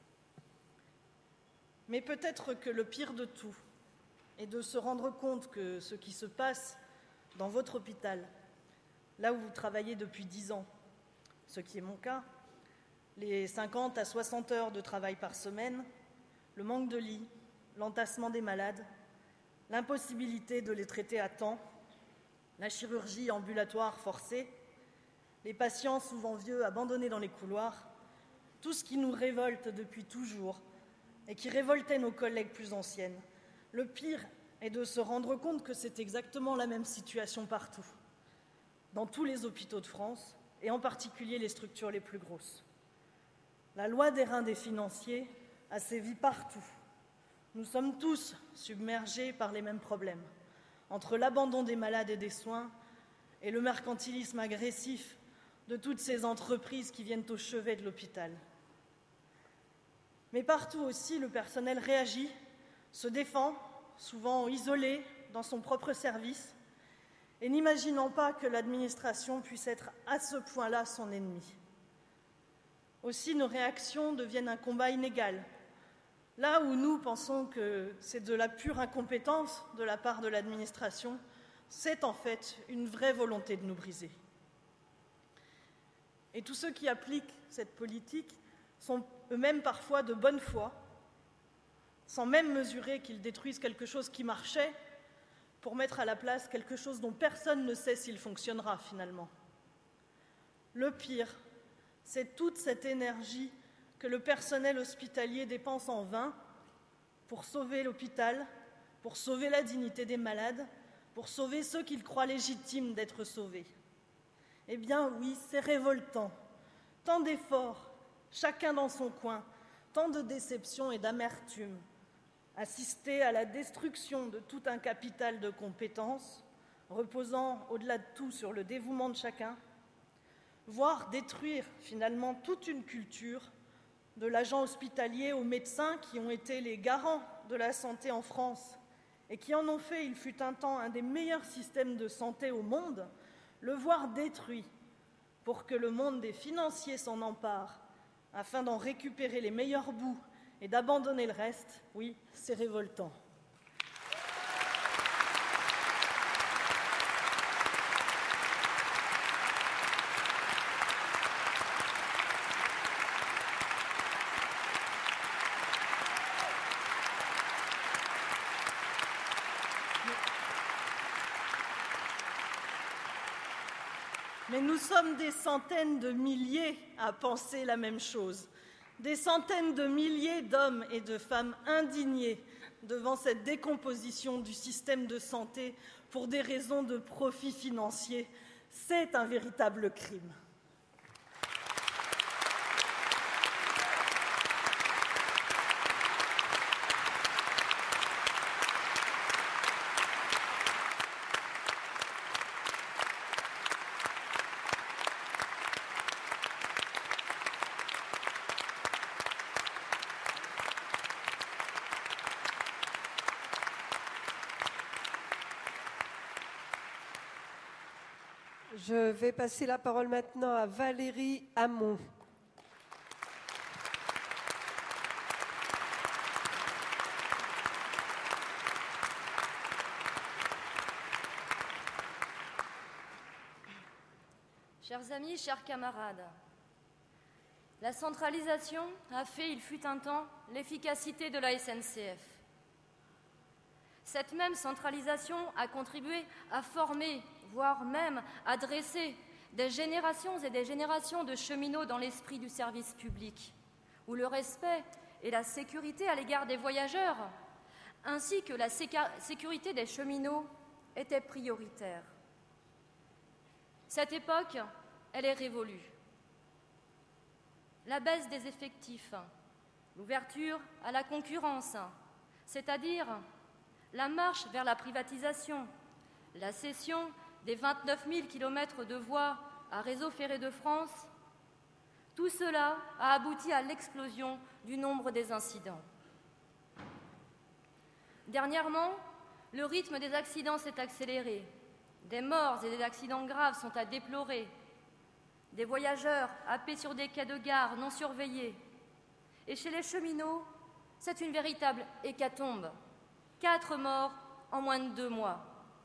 Mais peut-être que le pire de tout est de se rendre compte que ce qui se passe dans votre hôpital, là où vous travaillez depuis dix ans, ce qui est mon cas, les cinquante à soixante heures de travail par semaine, le manque de lits, l'entassement des malades, l'impossibilité de les traiter à temps, la chirurgie ambulatoire forcée, les patients souvent vieux abandonnés dans les couloirs, tout ce qui nous révolte depuis toujours et qui révoltait nos collègues plus anciennes. Le pire est de se rendre compte que c'est exactement la même situation partout, dans tous les hôpitaux de France, et en particulier les structures les plus grosses. La loi des reins des financiers a sévi partout. Nous sommes tous submergés par les mêmes problèmes, entre l'abandon des malades et des soins et le mercantilisme agressif de toutes ces entreprises qui viennent au chevet de l'hôpital. Mais partout aussi, le personnel réagit, se défend, souvent isolé dans son propre service, et n'imaginant pas que l'administration puisse être à ce point-là son ennemi. Aussi, nos réactions deviennent un combat inégal. Là où nous pensons que c'est de la pure incompétence de la part de l'administration, c'est en fait une vraie volonté de nous briser. Et tous ceux qui appliquent cette politique sont eux-mêmes parfois de bonne foi, sans même mesurer qu'ils détruisent quelque chose qui marchait pour mettre à la place quelque chose dont personne ne sait s'il fonctionnera finalement. Le pire, c'est toute cette énergie que le personnel hospitalier dépense en vain pour sauver l'hôpital, pour sauver la dignité des malades, pour sauver ceux qu'il croit légitimes d'être sauvés. Eh bien oui, c'est révoltant. Tant d'efforts, chacun dans son coin, tant de déception et d'amertume, assister à la destruction de tout un capital de compétences, reposant au-delà de tout sur le dévouement de chacun, voire détruire finalement toute une culture, de l'agent hospitalier aux médecins qui ont été les garants de la santé en France et qui en ont fait, il fut un temps, un des meilleurs systèmes de santé au monde, le voir détruit pour que le monde des financiers s'en empare afin d'en récupérer les meilleurs bouts et d'abandonner le reste, oui, c'est révoltant. Mais nous sommes des centaines de milliers à penser la même chose. Des centaines de milliers d'hommes et de femmes indignés devant cette décomposition du système de santé pour des raisons de profit financier. C'est un véritable crime. Je vais passer la parole maintenant à Valérie Hamon. Chers amis, chers camarades, la centralisation a fait, il fut un temps, l'efficacité de la S N C F. Cette même centralisation a contribué à former, voire même à dresser des générations et des générations de cheminots dans l'esprit du service public, où le respect et la sécurité à l'égard des voyageurs, ainsi que la séca- sécurité des cheminots, étaient prioritaires. Cette époque, elle est révolue. La baisse des effectifs, l'ouverture à la concurrence, c'est-à-dire la marche vers la privatisation, la cession des vingt-neuf mille kilomètres de voies à Réseau ferré de France, tout cela a abouti à l'explosion du nombre des incidents. Dernièrement, le rythme des accidents s'est accéléré. Des morts et des accidents graves sont à déplorer. Des voyageurs happés sur des quais de gare non surveillés. Et chez les cheminots, c'est une véritable hécatombe. Quatre morts en moins de deux mois.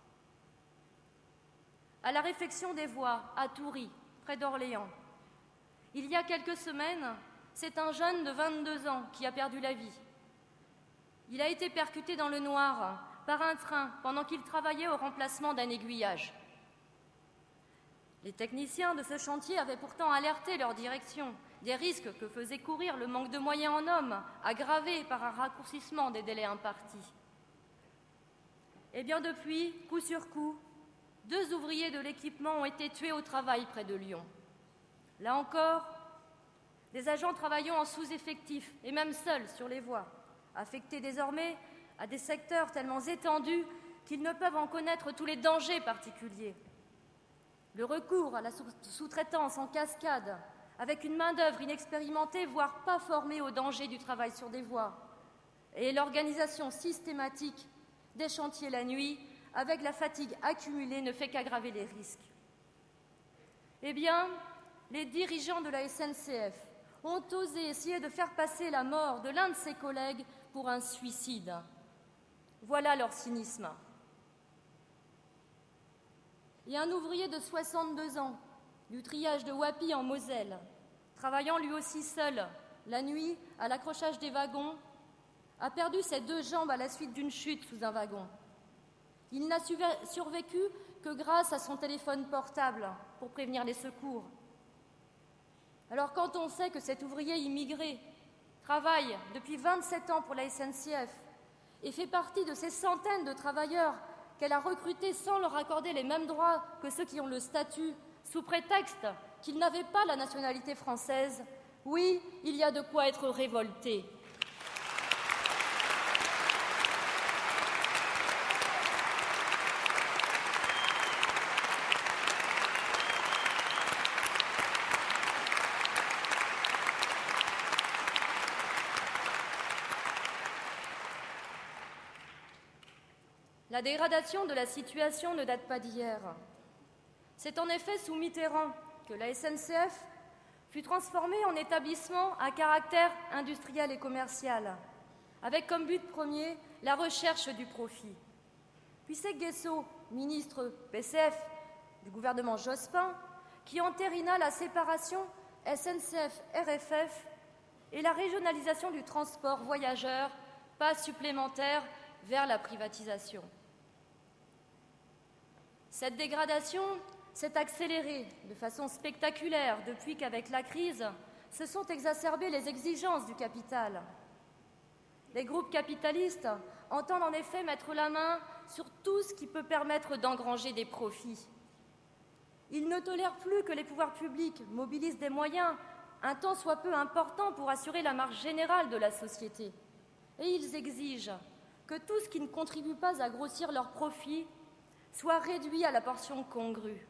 À la réfection des voies, à Toury, près d'Orléans, il y a quelques semaines, c'est un jeune de vingt-deux ans qui a perdu la vie. Il a été percuté dans le noir par un train pendant qu'il travaillait au remplacement d'un aiguillage. Les techniciens de ce chantier avaient pourtant alerté leur direction des risques que faisait courir le manque de moyens en hommes, aggravé par un raccourcissement des délais impartis. Eh bien depuis, coup sur coup, deux ouvriers de l'équipement ont été tués au travail près de Lyon. Là encore, des agents travaillant en sous-effectif et même seuls sur les voies, affectés désormais à des secteurs tellement étendus qu'ils ne peuvent en connaître tous les dangers particuliers. Le recours à la sous-traitance en cascade, avec une main-d'œuvre inexpérimentée, voire pas formée au danger du travail sur des voies, et l'organisation systématique des chantiers la nuit, avec la fatigue accumulée, ne fait qu'aggraver les risques. Eh bien, les dirigeants de la S N C F ont osé essayer de faire passer la mort de l'un de ses collègues pour un suicide. Voilà leur cynisme. Et un ouvrier de soixante-deux ans, du triage de Wappy en Moselle, travaillant lui aussi seul, la nuit, à l'accrochage des wagons, a perdu ses deux jambes à la suite d'une chute sous un wagon. Il n'a survécu que grâce à son téléphone portable pour prévenir les secours. Alors quand on sait que cet ouvrier immigré travaille depuis vingt-sept ans pour la S N C F et fait partie de ces centaines de travailleurs qu'elle a recrutés sans leur accorder les mêmes droits que ceux qui ont le statut, sous prétexte qu'ils n'avaient pas la nationalité française, oui, il y a de quoi être révolté. La dégradation de la situation ne date pas d'hier. C'est en effet sous Mitterrand que la S N C F fut transformée en établissement à caractère industriel et commercial, avec comme but premier la recherche du profit. Puis c'est Guesso, ministre P C F du gouvernement Jospin, qui entérina la séparation S N C F R F F et la régionalisation du transport voyageurs, pas supplémentaire vers la privatisation. Cette dégradation s'est accéléré de façon spectaculaire depuis qu'avec la crise se sont exacerbées les exigences du capital. Les groupes capitalistes entendent en effet mettre la main sur tout ce qui peut permettre d'engranger des profits. Ils ne tolèrent plus que les pouvoirs publics mobilisent des moyens un tant soit peu importants pour assurer la marche générale de la société. Et ils exigent que tout ce qui ne contribue pas à grossir leurs profits soit réduit à la portion congrue.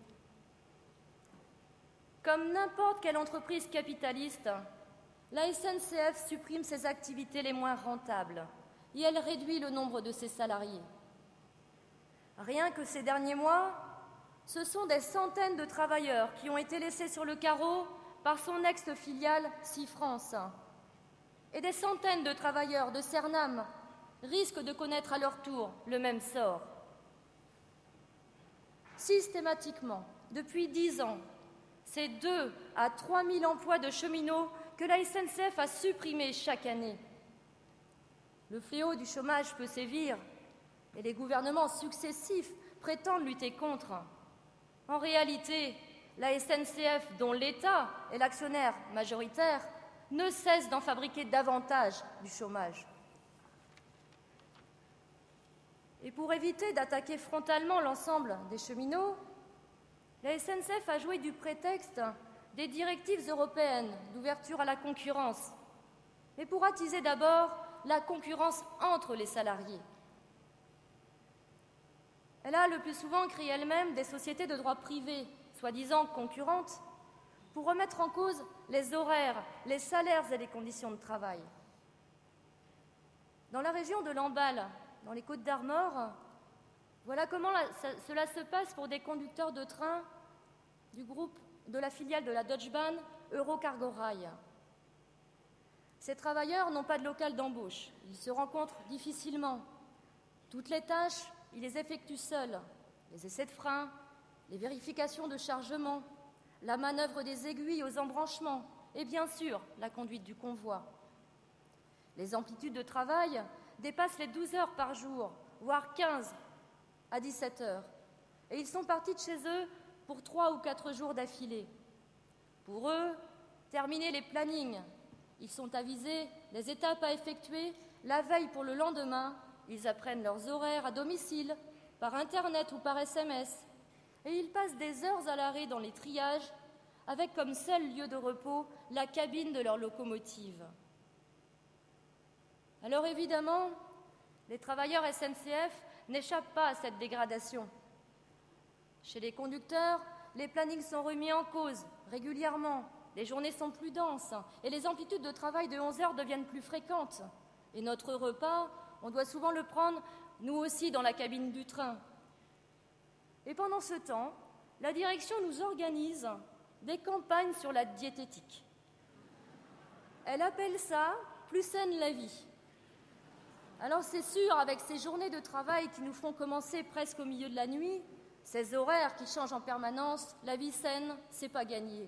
Comme n'importe quelle entreprise capitaliste, la S N C F supprime ses activités les moins rentables et elle réduit le nombre de ses salariés. Rien que ces derniers mois, ce sont des centaines de travailleurs qui ont été laissés sur le carreau par son ex-filiale Sifrance. Et des centaines de travailleurs de Cernam risquent de connaître à leur tour le même sort. Systématiquement, depuis dix ans, c'est deux à trois mille emplois de cheminots que la S N C F a supprimés chaque année. Le fléau du chômage peut sévir et les gouvernements successifs prétendent lutter contre. En réalité, la S N C F, dont l'État est l'actionnaire majoritaire, ne cesse d'en fabriquer davantage du chômage. Et pour éviter d'attaquer frontalement l'ensemble des cheminots, la S N C F a joué du prétexte des directives européennes d'ouverture à la concurrence, mais pour attiser d'abord la concurrence entre les salariés. Elle a le plus souvent créé elle-même des sociétés de droit privé, soi-disant concurrentes, pour remettre en cause les horaires, les salaires et les conditions de travail. Dans la région de Lamballe, dans les Côtes-d'Armor, voilà comment la, ça, cela se passe pour des conducteurs de train du groupe de la filiale de la Deutsche Bahn, Eurocargo Rail. Ces travailleurs n'ont pas de local d'embauche. Ils se rencontrent difficilement. Toutes les tâches, ils les effectuent seuls. Les essais de frein, les vérifications de chargement, la manœuvre des aiguilles aux embranchements et bien sûr la conduite du convoi. Les amplitudes de travail dépassent les douze heures par jour, voire quinze à dix-sept heures. Et ils sont partis de chez eux pour trois ou quatre jours d'affilée. Pour eux, terminer les plannings, ils sont avisés des étapes à effectuer la veille pour le lendemain. Ils apprennent leurs horaires à domicile, par Internet ou par S M S. Et ils passent des heures à l'arrêt dans les triages, avec comme seul lieu de repos la cabine de leur locomotive. Alors évidemment, les travailleurs S N C F n'échappent pas à cette dégradation. Chez les conducteurs, les plannings sont remis en cause régulièrement, les journées sont plus denses et les amplitudes de travail de onze heures deviennent plus fréquentes. Et notre repas, on doit souvent le prendre, nous aussi, dans la cabine du train. Et pendant ce temps, la direction nous organise des campagnes sur la diététique. Elle appelle ça « Plus saine la vie ». Alors c'est sûr, avec ces journées de travail qui nous font commencer presque au milieu de la nuit, ces horaires qui changent en permanence, la vie saine, c'est pas gagné.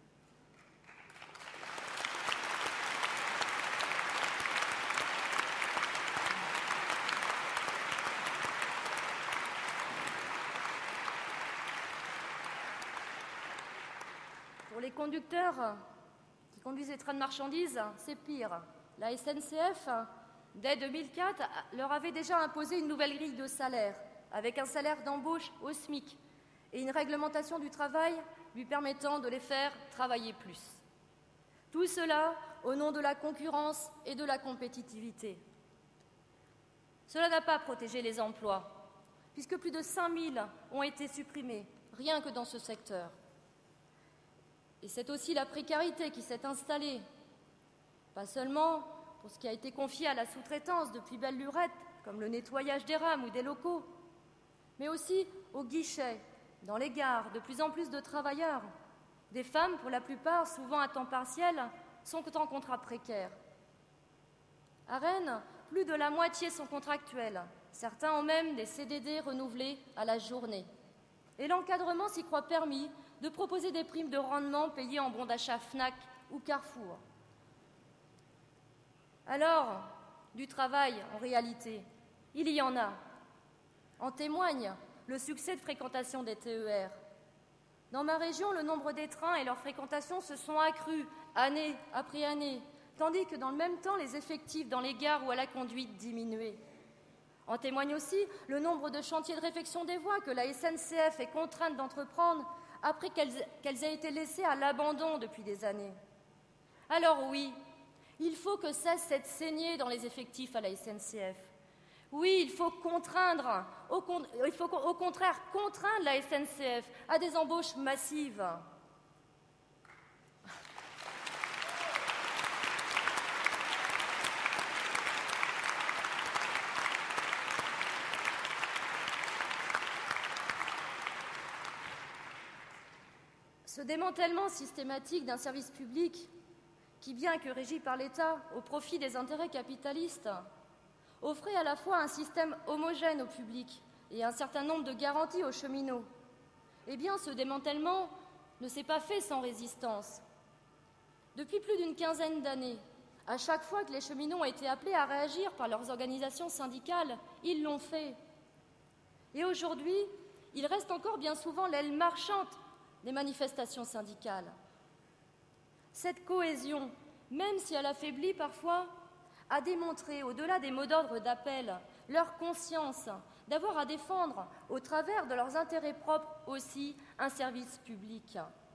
Pour les conducteurs qui conduisent les trains de marchandises, c'est pire. La S N C F, dès deux mille quatre, leur avait déjà imposé une nouvelle grille de salaire, avec un salaire d'embauche au SMIC et une réglementation du travail lui permettant de les faire travailler plus. Tout cela au nom de la concurrence et de la compétitivité. Cela n'a pas protégé les emplois, puisque plus de cinq mille ont été supprimés, rien que dans ce secteur. Et c'est aussi la précarité qui s'est installée, pas seulement pour ce qui a été confié à la sous-traitance depuis belle lurette, comme le nettoyage des rames ou des locaux, mais aussi aux guichets, dans les gares, de plus en plus de travailleurs. Des femmes, pour la plupart, souvent à temps partiel, sont en contrat précaire. À Rennes, plus de la moitié sont contractuels. Certains ont même des C D D renouvelés à la journée. Et l'encadrement s'y croit permis de proposer des primes de rendement payées en bons d'achat Fnac ou Carrefour. Alors, du travail, en réalité, il y en a. En témoigne le succès de fréquentation des T E R. Dans ma région, le nombre des trains et leur fréquentation se sont accrus année après année, tandis que dans le même temps, les effectifs dans les gares ou à la conduite diminuaient. En témoigne aussi le nombre de chantiers de réfection des voies que la S N C F est contrainte d'entreprendre après qu'elles, qu'elles aient été laissées à l'abandon depuis des années. Alors oui, il faut que cesse cette saignée dans les effectifs à la S N C F. Oui, il faut contraindre, au, il faut au contraire contraindre la S N C F à des embauches massives. Ce démantèlement systématique d'un service public qui, bien que régi par l'État au profit des intérêts capitalistes, offrait à la fois un système homogène au public et un certain nombre de garanties aux cheminots, eh bien, ce démantèlement ne s'est pas fait sans résistance. Depuis plus d'une quinzaine d'années, à chaque fois que les cheminots ont été appelés à réagir par leurs organisations syndicales, ils l'ont fait. Et aujourd'hui, il reste encore bien souvent l'aile marchande des manifestations syndicales. Cette cohésion, même si elle affaiblit parfois, a démontré, au-delà des mots d'ordre d'appel, leur conscience d'avoir à défendre, au travers de leurs intérêts propres aussi, un service public.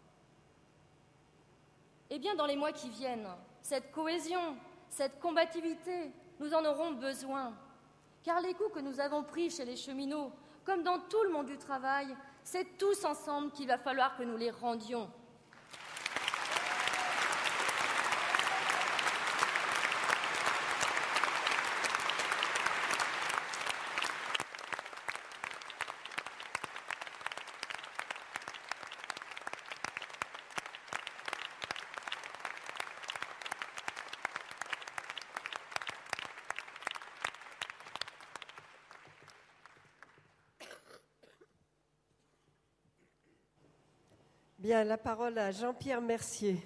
Eh bien, dans les mois qui viennent, cette cohésion, cette combativité, nous en aurons besoin, car les coups que nous avons pris chez les cheminots, comme dans tout le monde du travail, c'est tous ensemble qu'il va falloir que nous les rendions. Bien, la parole à Jean-Pierre Mercier.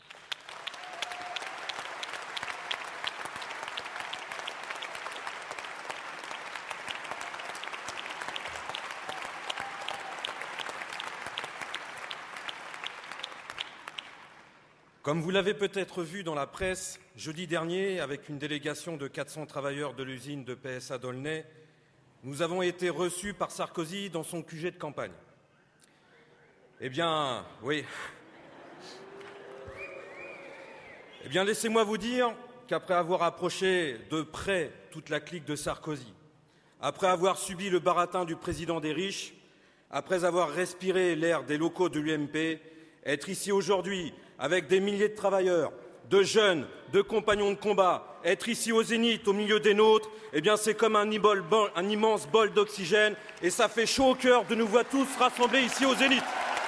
Comme vous l'avez peut-être vu dans la presse, jeudi dernier, avec une délégation de quatre cents travailleurs de l'usine de P S A d'Aulnay, nous avons été reçus par Sarkozy dans son Q G de campagne. Eh bien, oui. Eh bien, laissez-moi vous dire qu'après avoir approché de près toute la clique de Sarkozy, après avoir subi le baratin du président des riches, après avoir respiré l'air des locaux de l'U M P, être ici aujourd'hui avec des milliers de travailleurs, de jeunes, de compagnons de combat, être ici au Zénith, au milieu des nôtres, eh bien c'est comme un, ibol, un immense bol d'oxygène et ça fait chaud au cœur de nous voir tous rassemblés ici au Zénith.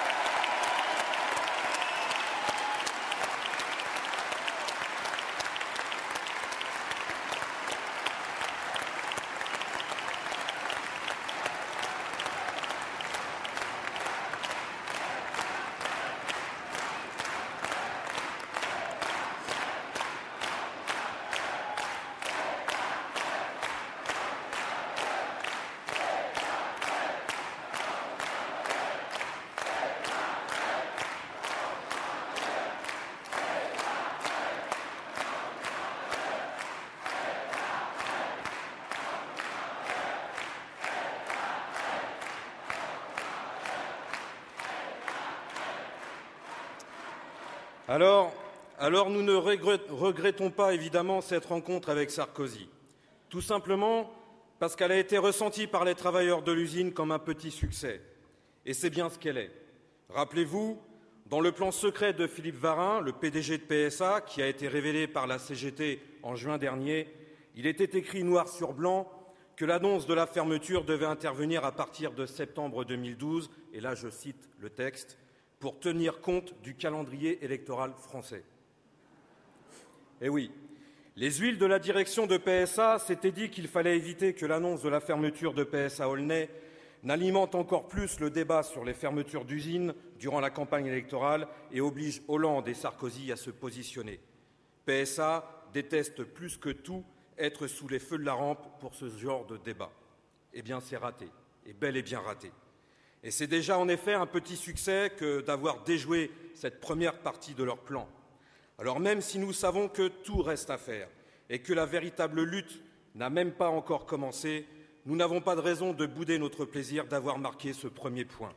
Alors, alors nous ne regrettons pas évidemment cette rencontre avec Sarkozy, tout simplement parce qu'elle a été ressentie par les travailleurs de l'usine comme un petit succès. Et c'est bien ce qu'elle est. Rappelez-vous, dans le plan secret de Philippe Varin, le P D G de P S A, qui a été révélé par la C G T en juin dernier, il était écrit noir sur blanc que l'annonce de la fermeture devait intervenir à partir de septembre deux mille douze, et là je cite le texte, pour tenir compte du calendrier électoral français. Eh oui, les huiles de la direction de P S A s'étaient dit qu'il fallait éviter que l'annonce de la fermeture de P S A Aulnay n'alimente encore plus le débat sur les fermetures d'usines durant la campagne électorale et oblige Hollande et Sarkozy à se positionner. P S A déteste plus que tout être sous les feux de la rampe pour ce genre de débat. Eh bien, c'est raté, et bel et bien raté. Et c'est déjà en effet un petit succès que d'avoir déjoué cette première partie de leur plan. Alors même si nous savons que tout reste à faire et que la véritable lutte n'a même pas encore commencé, nous n'avons pas de raison de bouder notre plaisir d'avoir marqué ce premier point.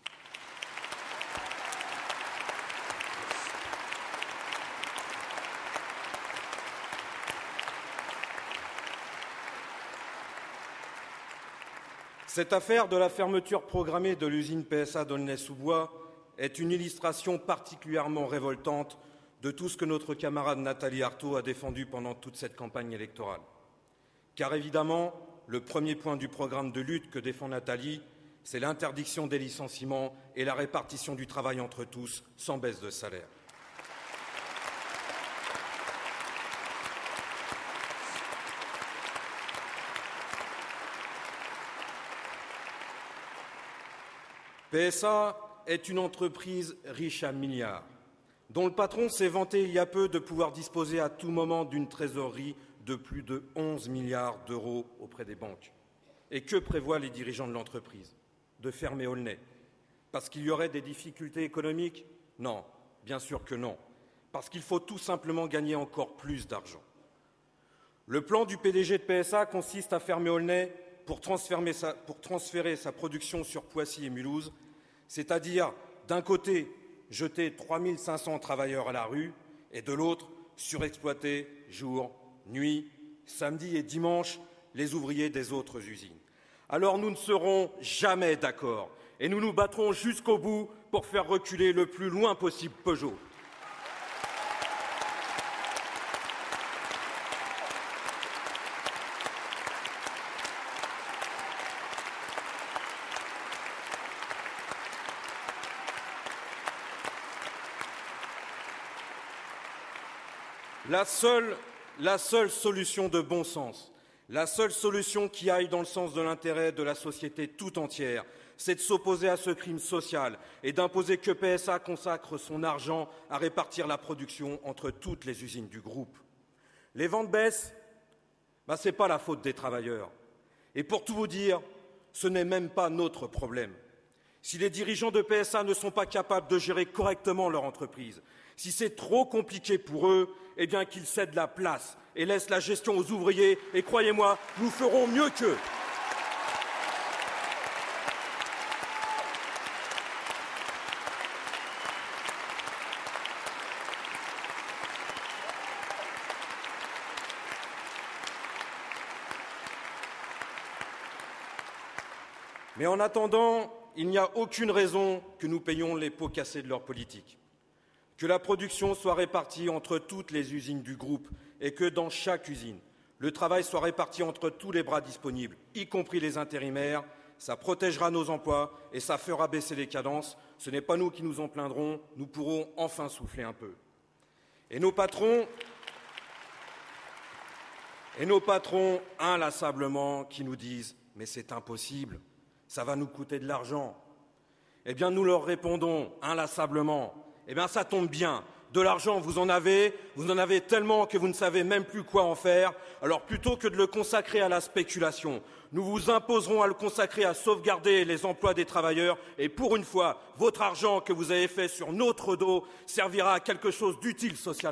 Cette affaire de la fermeture programmée de l'usine P S A d'Aulnay-sous-Bois est une illustration particulièrement révoltante de tout ce que notre camarade Nathalie Arthaud a défendu pendant toute cette campagne électorale. Car évidemment, le premier point du programme de lutte que défend Nathalie, c'est l'interdiction des licenciements et la répartition du travail entre tous, sans baisse de salaire. P S A est une entreprise riche à milliards, dont le patron s'est vanté il y a peu de pouvoir disposer à tout moment d'une trésorerie de plus de onze milliards d'euros auprès des banques. Et que prévoient les dirigeants de l'entreprise? De fermer Aulnay? Parce qu'il y aurait des difficultés économiques? Non, bien sûr que non. Parce qu'il faut tout simplement gagner encore plus d'argent. Le plan du P D G de P S A consiste à fermer Aulnay pour transférer sa, pour transférer sa production sur Poissy et Mulhouse, c'est-à-dire d'un côté jeter trois mille cinq cents travailleurs à la rue et de l'autre surexploiter jour, nuit, samedi et dimanche les ouvriers des autres usines. Alors nous ne serons jamais d'accord et nous nous battrons jusqu'au bout pour faire reculer le plus loin possible Peugeot. La seule, la seule solution de bon sens, la seule solution qui aille dans le sens de l'intérêt de la société tout entière, c'est de s'opposer à ce crime social et d'imposer que P S A consacre son argent à répartir la production entre toutes les usines du groupe. Les ventes baissent, ben, ce n'est pas la faute des travailleurs. Et pour tout vous dire, ce n'est même pas notre problème. Si les dirigeants de P S A ne sont pas capables de gérer correctement leur entreprise, si c'est trop compliqué pour eux, eh bien qu'ils cèdent la place et laissent la gestion aux ouvriers. Et croyez-moi, nous ferons mieux qu'eux. Mais en attendant, il n'y a aucune raison que nous payions les pots cassés de leur politique. Que la production soit répartie entre toutes les usines du groupe et que dans chaque usine, le travail soit réparti entre tous les bras disponibles, y compris les intérimaires, ça protégera nos emplois et ça fera baisser les cadences. Ce n'est pas nous qui nous en plaindrons, nous pourrons enfin souffler un peu. Et nos patrons, et nos patrons inlassablement qui nous disent « mais c'est impossible, ça va nous coûter de l'argent ». Eh bien nous leur répondons inlassablement « Eh bien, ça tombe bien. De l'argent, vous en avez. Vous en avez tellement que vous ne savez même plus quoi en faire. Alors, plutôt que de le consacrer à la spéculation, nous vous imposerons à le consacrer à sauvegarder les emplois des travailleurs. Et pour une fois, votre argent que vous avez fait sur notre dos servira à quelque chose d'utile socialement. »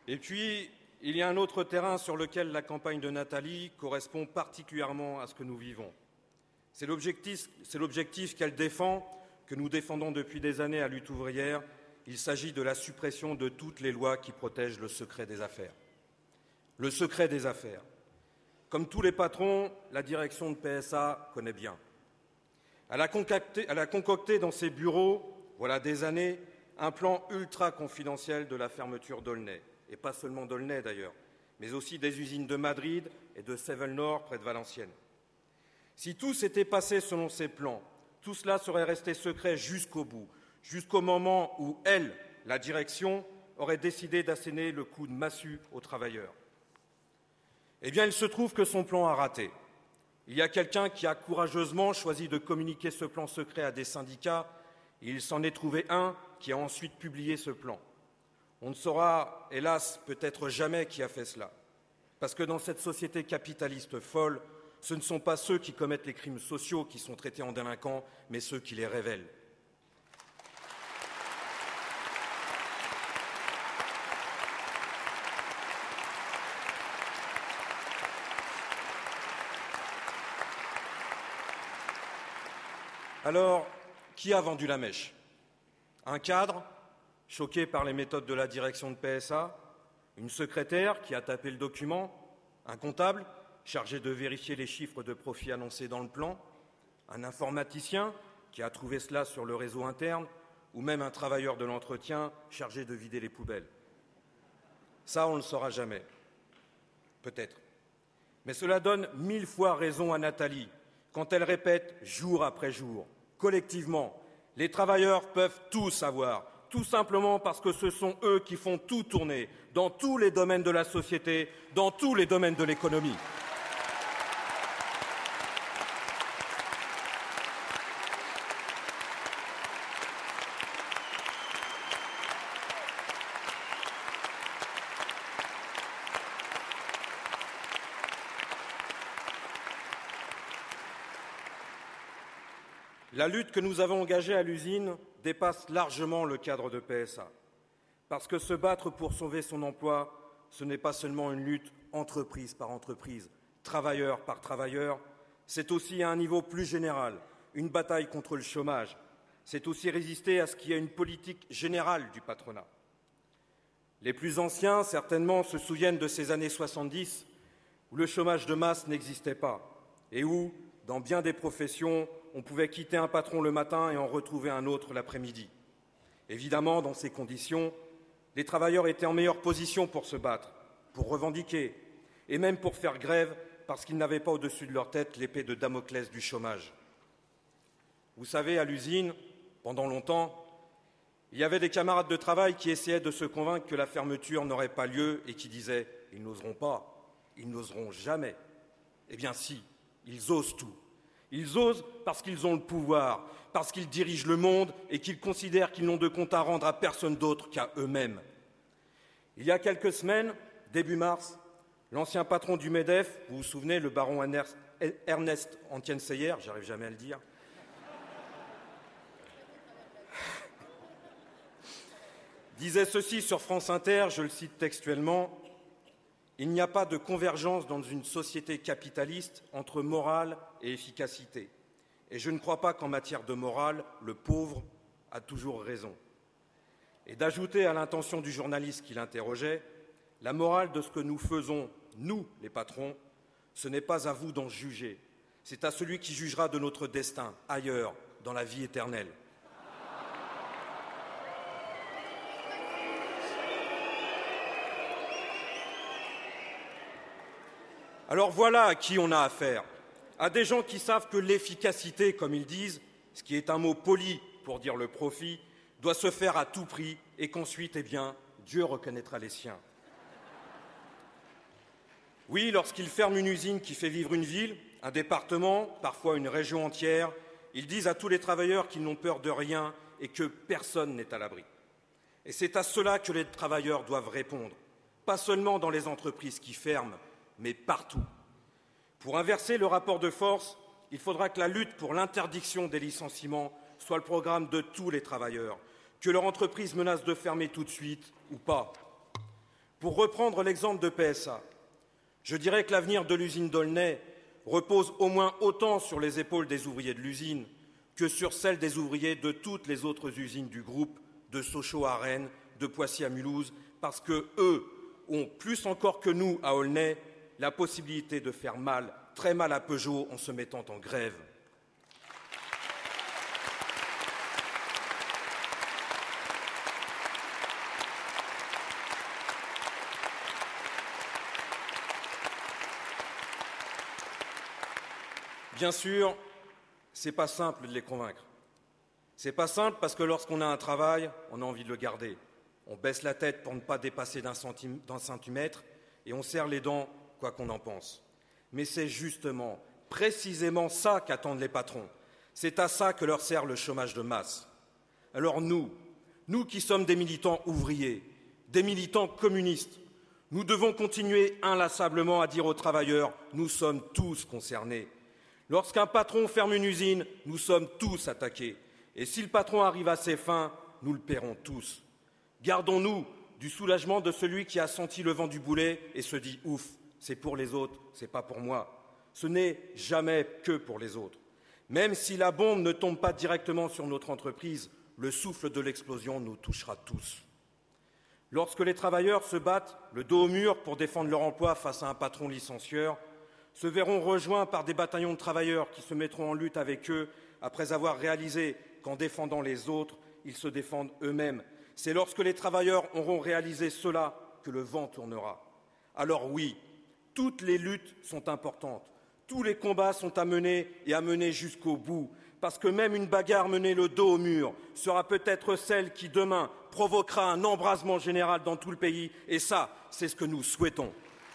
Et puis, il y a un autre terrain sur lequel la campagne de Nathalie correspond particulièrement à ce que nous vivons. C'est l'objectif, c'est l'objectif qu'elle défend, que nous défendons depuis des années à Lutte ouvrière. Il s'agit de la suppression de toutes les lois qui protègent le secret des affaires. Le secret des affaires. Comme tous les patrons, la direction de P S A connaît bien. Elle a concocté, elle a concocté dans ses bureaux, voilà des années, un plan ultra confidentiel de la fermeture d'Aulnay. Et pas seulement d'Aulnay d'ailleurs, mais aussi des usines de Madrid et de Sevel-Nord près de Valenciennes. Si tout s'était passé selon ces plans, tout cela serait resté secret jusqu'au bout, jusqu'au moment où elle, la direction, aurait décidé d'asséner le coup de massue aux travailleurs. Eh bien, il se trouve que son plan a raté. Il y a quelqu'un qui a courageusement choisi de communiquer ce plan secret à des syndicats, et il s'en est trouvé un qui a ensuite publié ce plan. On ne saura, hélas, peut-être jamais qui a fait cela, parce que dans cette société capitaliste folle, ce ne sont pas ceux qui commettent les crimes sociaux qui sont traités en délinquants, mais ceux qui les révèlent. Alors, qui a vendu la mèche? Un cadre, choqué par les méthodes de la direction de P S A, une secrétaire qui a tapé le document, un comptable chargé de vérifier les chiffres de profit annoncés dans le plan, un informaticien qui a trouvé cela sur le réseau interne, ou même un travailleur de l'entretien chargé de vider les poubelles. Ça, on ne le saura jamais. Peut-être. Mais cela donne mille fois raison à Nathalie quand elle répète jour après jour, collectivement, les travailleurs peuvent tout savoir, tout simplement parce que ce sont eux qui font tout tourner, dans tous les domaines de la société, dans tous les domaines de l'économie. La lutte que nous avons engagée à l'usine dépasse largement le cadre de P S A. Parce que se battre pour sauver son emploi, ce n'est pas seulement une lutte entreprise par entreprise, travailleur par travailleur, c'est aussi à un niveau plus général, une bataille contre le chômage. C'est aussi résister à ce qu'il y ait une politique générale du patronat. Les plus anciens, certainement, se souviennent de ces années soixante-dix où le chômage de masse n'existait pas et où, dans bien des professions, on pouvait quitter un patron le matin et en retrouver un autre l'après-midi. Évidemment, dans ces conditions, les travailleurs étaient en meilleure position pour se battre, pour revendiquer, et même pour faire grève parce qu'ils n'avaient pas au-dessus de leur tête l'épée de Damoclès du chômage. Vous savez, à l'usine, pendant longtemps, il y avait des camarades de travail qui essayaient de se convaincre que la fermeture n'aurait pas lieu et qui disaient « ils n'oseront pas, ils n'oseront jamais ». Eh bien si, ils osent tout. Ils osent parce qu'ils ont le pouvoir, parce qu'ils dirigent le monde et qu'ils considèrent qu'ils n'ont de compte à rendre à personne d'autre qu'à eux-mêmes. Il y a quelques semaines, début mars, l'ancien patron du MEDEF, vous vous souvenez, le baron Ernest Antienseyer, j'arrive jamais à le dire, disait ceci sur France Inter, je le cite textuellement, « Il n'y a pas de convergence dans une société capitaliste entre morale et efficacité. Et je ne crois pas qu'en matière de morale, le pauvre a toujours raison. » Et d'ajouter à l'intention du journaliste qui l'interrogeait, « La morale de ce que nous faisons, nous, les patrons, ce n'est pas à vous d'en juger. C'est à celui qui jugera de notre destin, ailleurs, dans la vie éternelle. » Alors voilà à qui on a affaire, à des gens qui savent que l'efficacité, comme ils disent, ce qui est un mot poli pour dire le profit, doit se faire à tout prix et qu'ensuite, eh bien, Dieu reconnaîtra les siens. Oui, lorsqu'ils ferment une usine qui fait vivre une ville, un département, parfois une région entière, ils disent à tous les travailleurs qu'ils n'ont peur de rien et que personne n'est à l'abri. Et c'est à cela que les travailleurs doivent répondre, pas seulement dans les entreprises qui ferment, mais partout. Pour inverser le rapport de force, il faudra que la lutte pour l'interdiction des licenciements soit le programme de tous les travailleurs, que leur entreprise menace de fermer tout de suite ou pas. Pour reprendre l'exemple de P S A, je dirais que l'avenir de l'usine d'Aulnay repose au moins autant sur les épaules des ouvriers de l'usine que sur celles des ouvriers de toutes les autres usines du groupe, de Sochaux à Rennes, de Poissy à Mulhouse, parce qu'eux ont, plus encore que nous à Aulnay, la possibilité de faire mal, très mal à Peugeot en se mettant en grève. Bien sûr, ce n'est pas simple de les convaincre. C'est pas simple parce que lorsqu'on a un travail, on a envie de le garder. On baisse la tête pour ne pas dépasser d'un centimètre et on serre les dents, quoi qu'on en pense. Mais c'est justement, précisément ça qu'attendent les patrons. C'est à ça que leur sert le chômage de masse. Alors nous, nous qui sommes des militants ouvriers, des militants communistes, nous devons continuer inlassablement à dire aux travailleurs « nous sommes tous concernés ». Lorsqu'un patron ferme une usine, nous sommes tous attaqués. Et si le patron arrive à ses fins, nous le paierons tous. Gardons-nous du soulagement de celui qui a senti le vent du boulet et se dit « ouf, c'est pour les autres, c'est pas pour moi ». Ce n'est jamais que pour les autres. Même si la bombe ne tombe pas directement sur notre entreprise, le souffle de l'explosion nous touchera tous. Lorsque les travailleurs se battent le dos au mur pour défendre leur emploi face à un patron licencieur, se verront rejoints par des bataillons de travailleurs qui se mettront en lutte avec eux après avoir réalisé qu'en défendant les autres, ils se défendent eux-mêmes. C'est lorsque les travailleurs auront réalisé cela que le vent tournera. Alors oui, toutes les luttes sont importantes, tous les combats sont à mener et à mener jusqu'au bout, parce que même une bagarre menée le dos au mur sera peut-être celle qui demain provoquera un embrasement général dans tout le pays, et ça, c'est ce que nous souhaitons.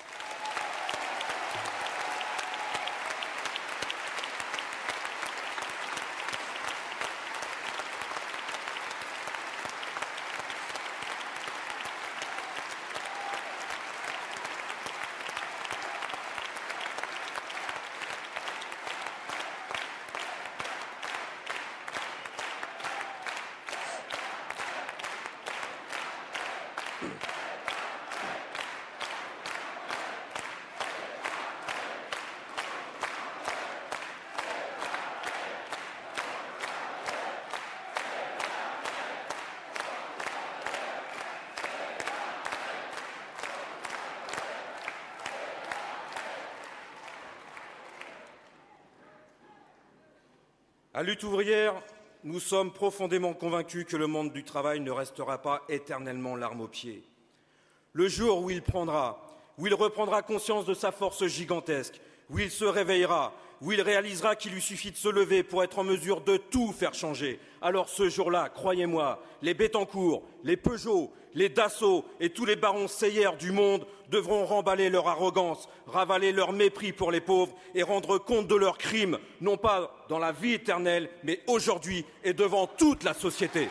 À Lutte ouvrière, nous sommes profondément convaincus que le monde du travail ne restera pas éternellement l'arme au pied. Le jour où il prendra, où il reprendra conscience de sa force gigantesque, où il se réveillera, où il réalisera qu'il lui suffit de se lever pour être en mesure de tout faire changer. Alors ce jour-là, croyez-moi, les Bettencourt, les Peugeot, les Dassault et tous les barons Seyer du monde devront remballer leur arrogance, ravaler leur mépris pour les pauvres et rendre compte de leurs crimes, non pas dans la vie éternelle, mais aujourd'hui et devant toute la société.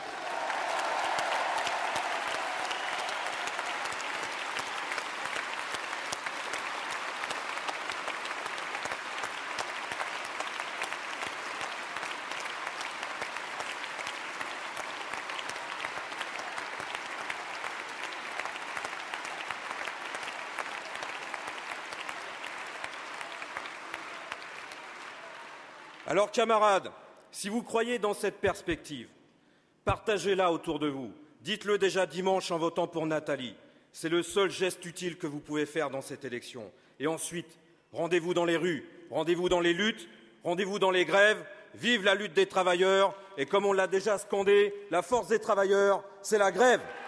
Alors, camarades, si vous croyez dans cette perspective, partagez-la autour de vous. Dites-le déjà dimanche en votant pour Nathalie. C'est le seul geste utile que vous pouvez faire dans cette élection. Et ensuite, rendez-vous dans les rues, rendez-vous dans les luttes, rendez-vous dans les grèves. Vive la lutte des travailleurs. Et comme on l'a déjà scandé, la force des travailleurs, c'est la grève.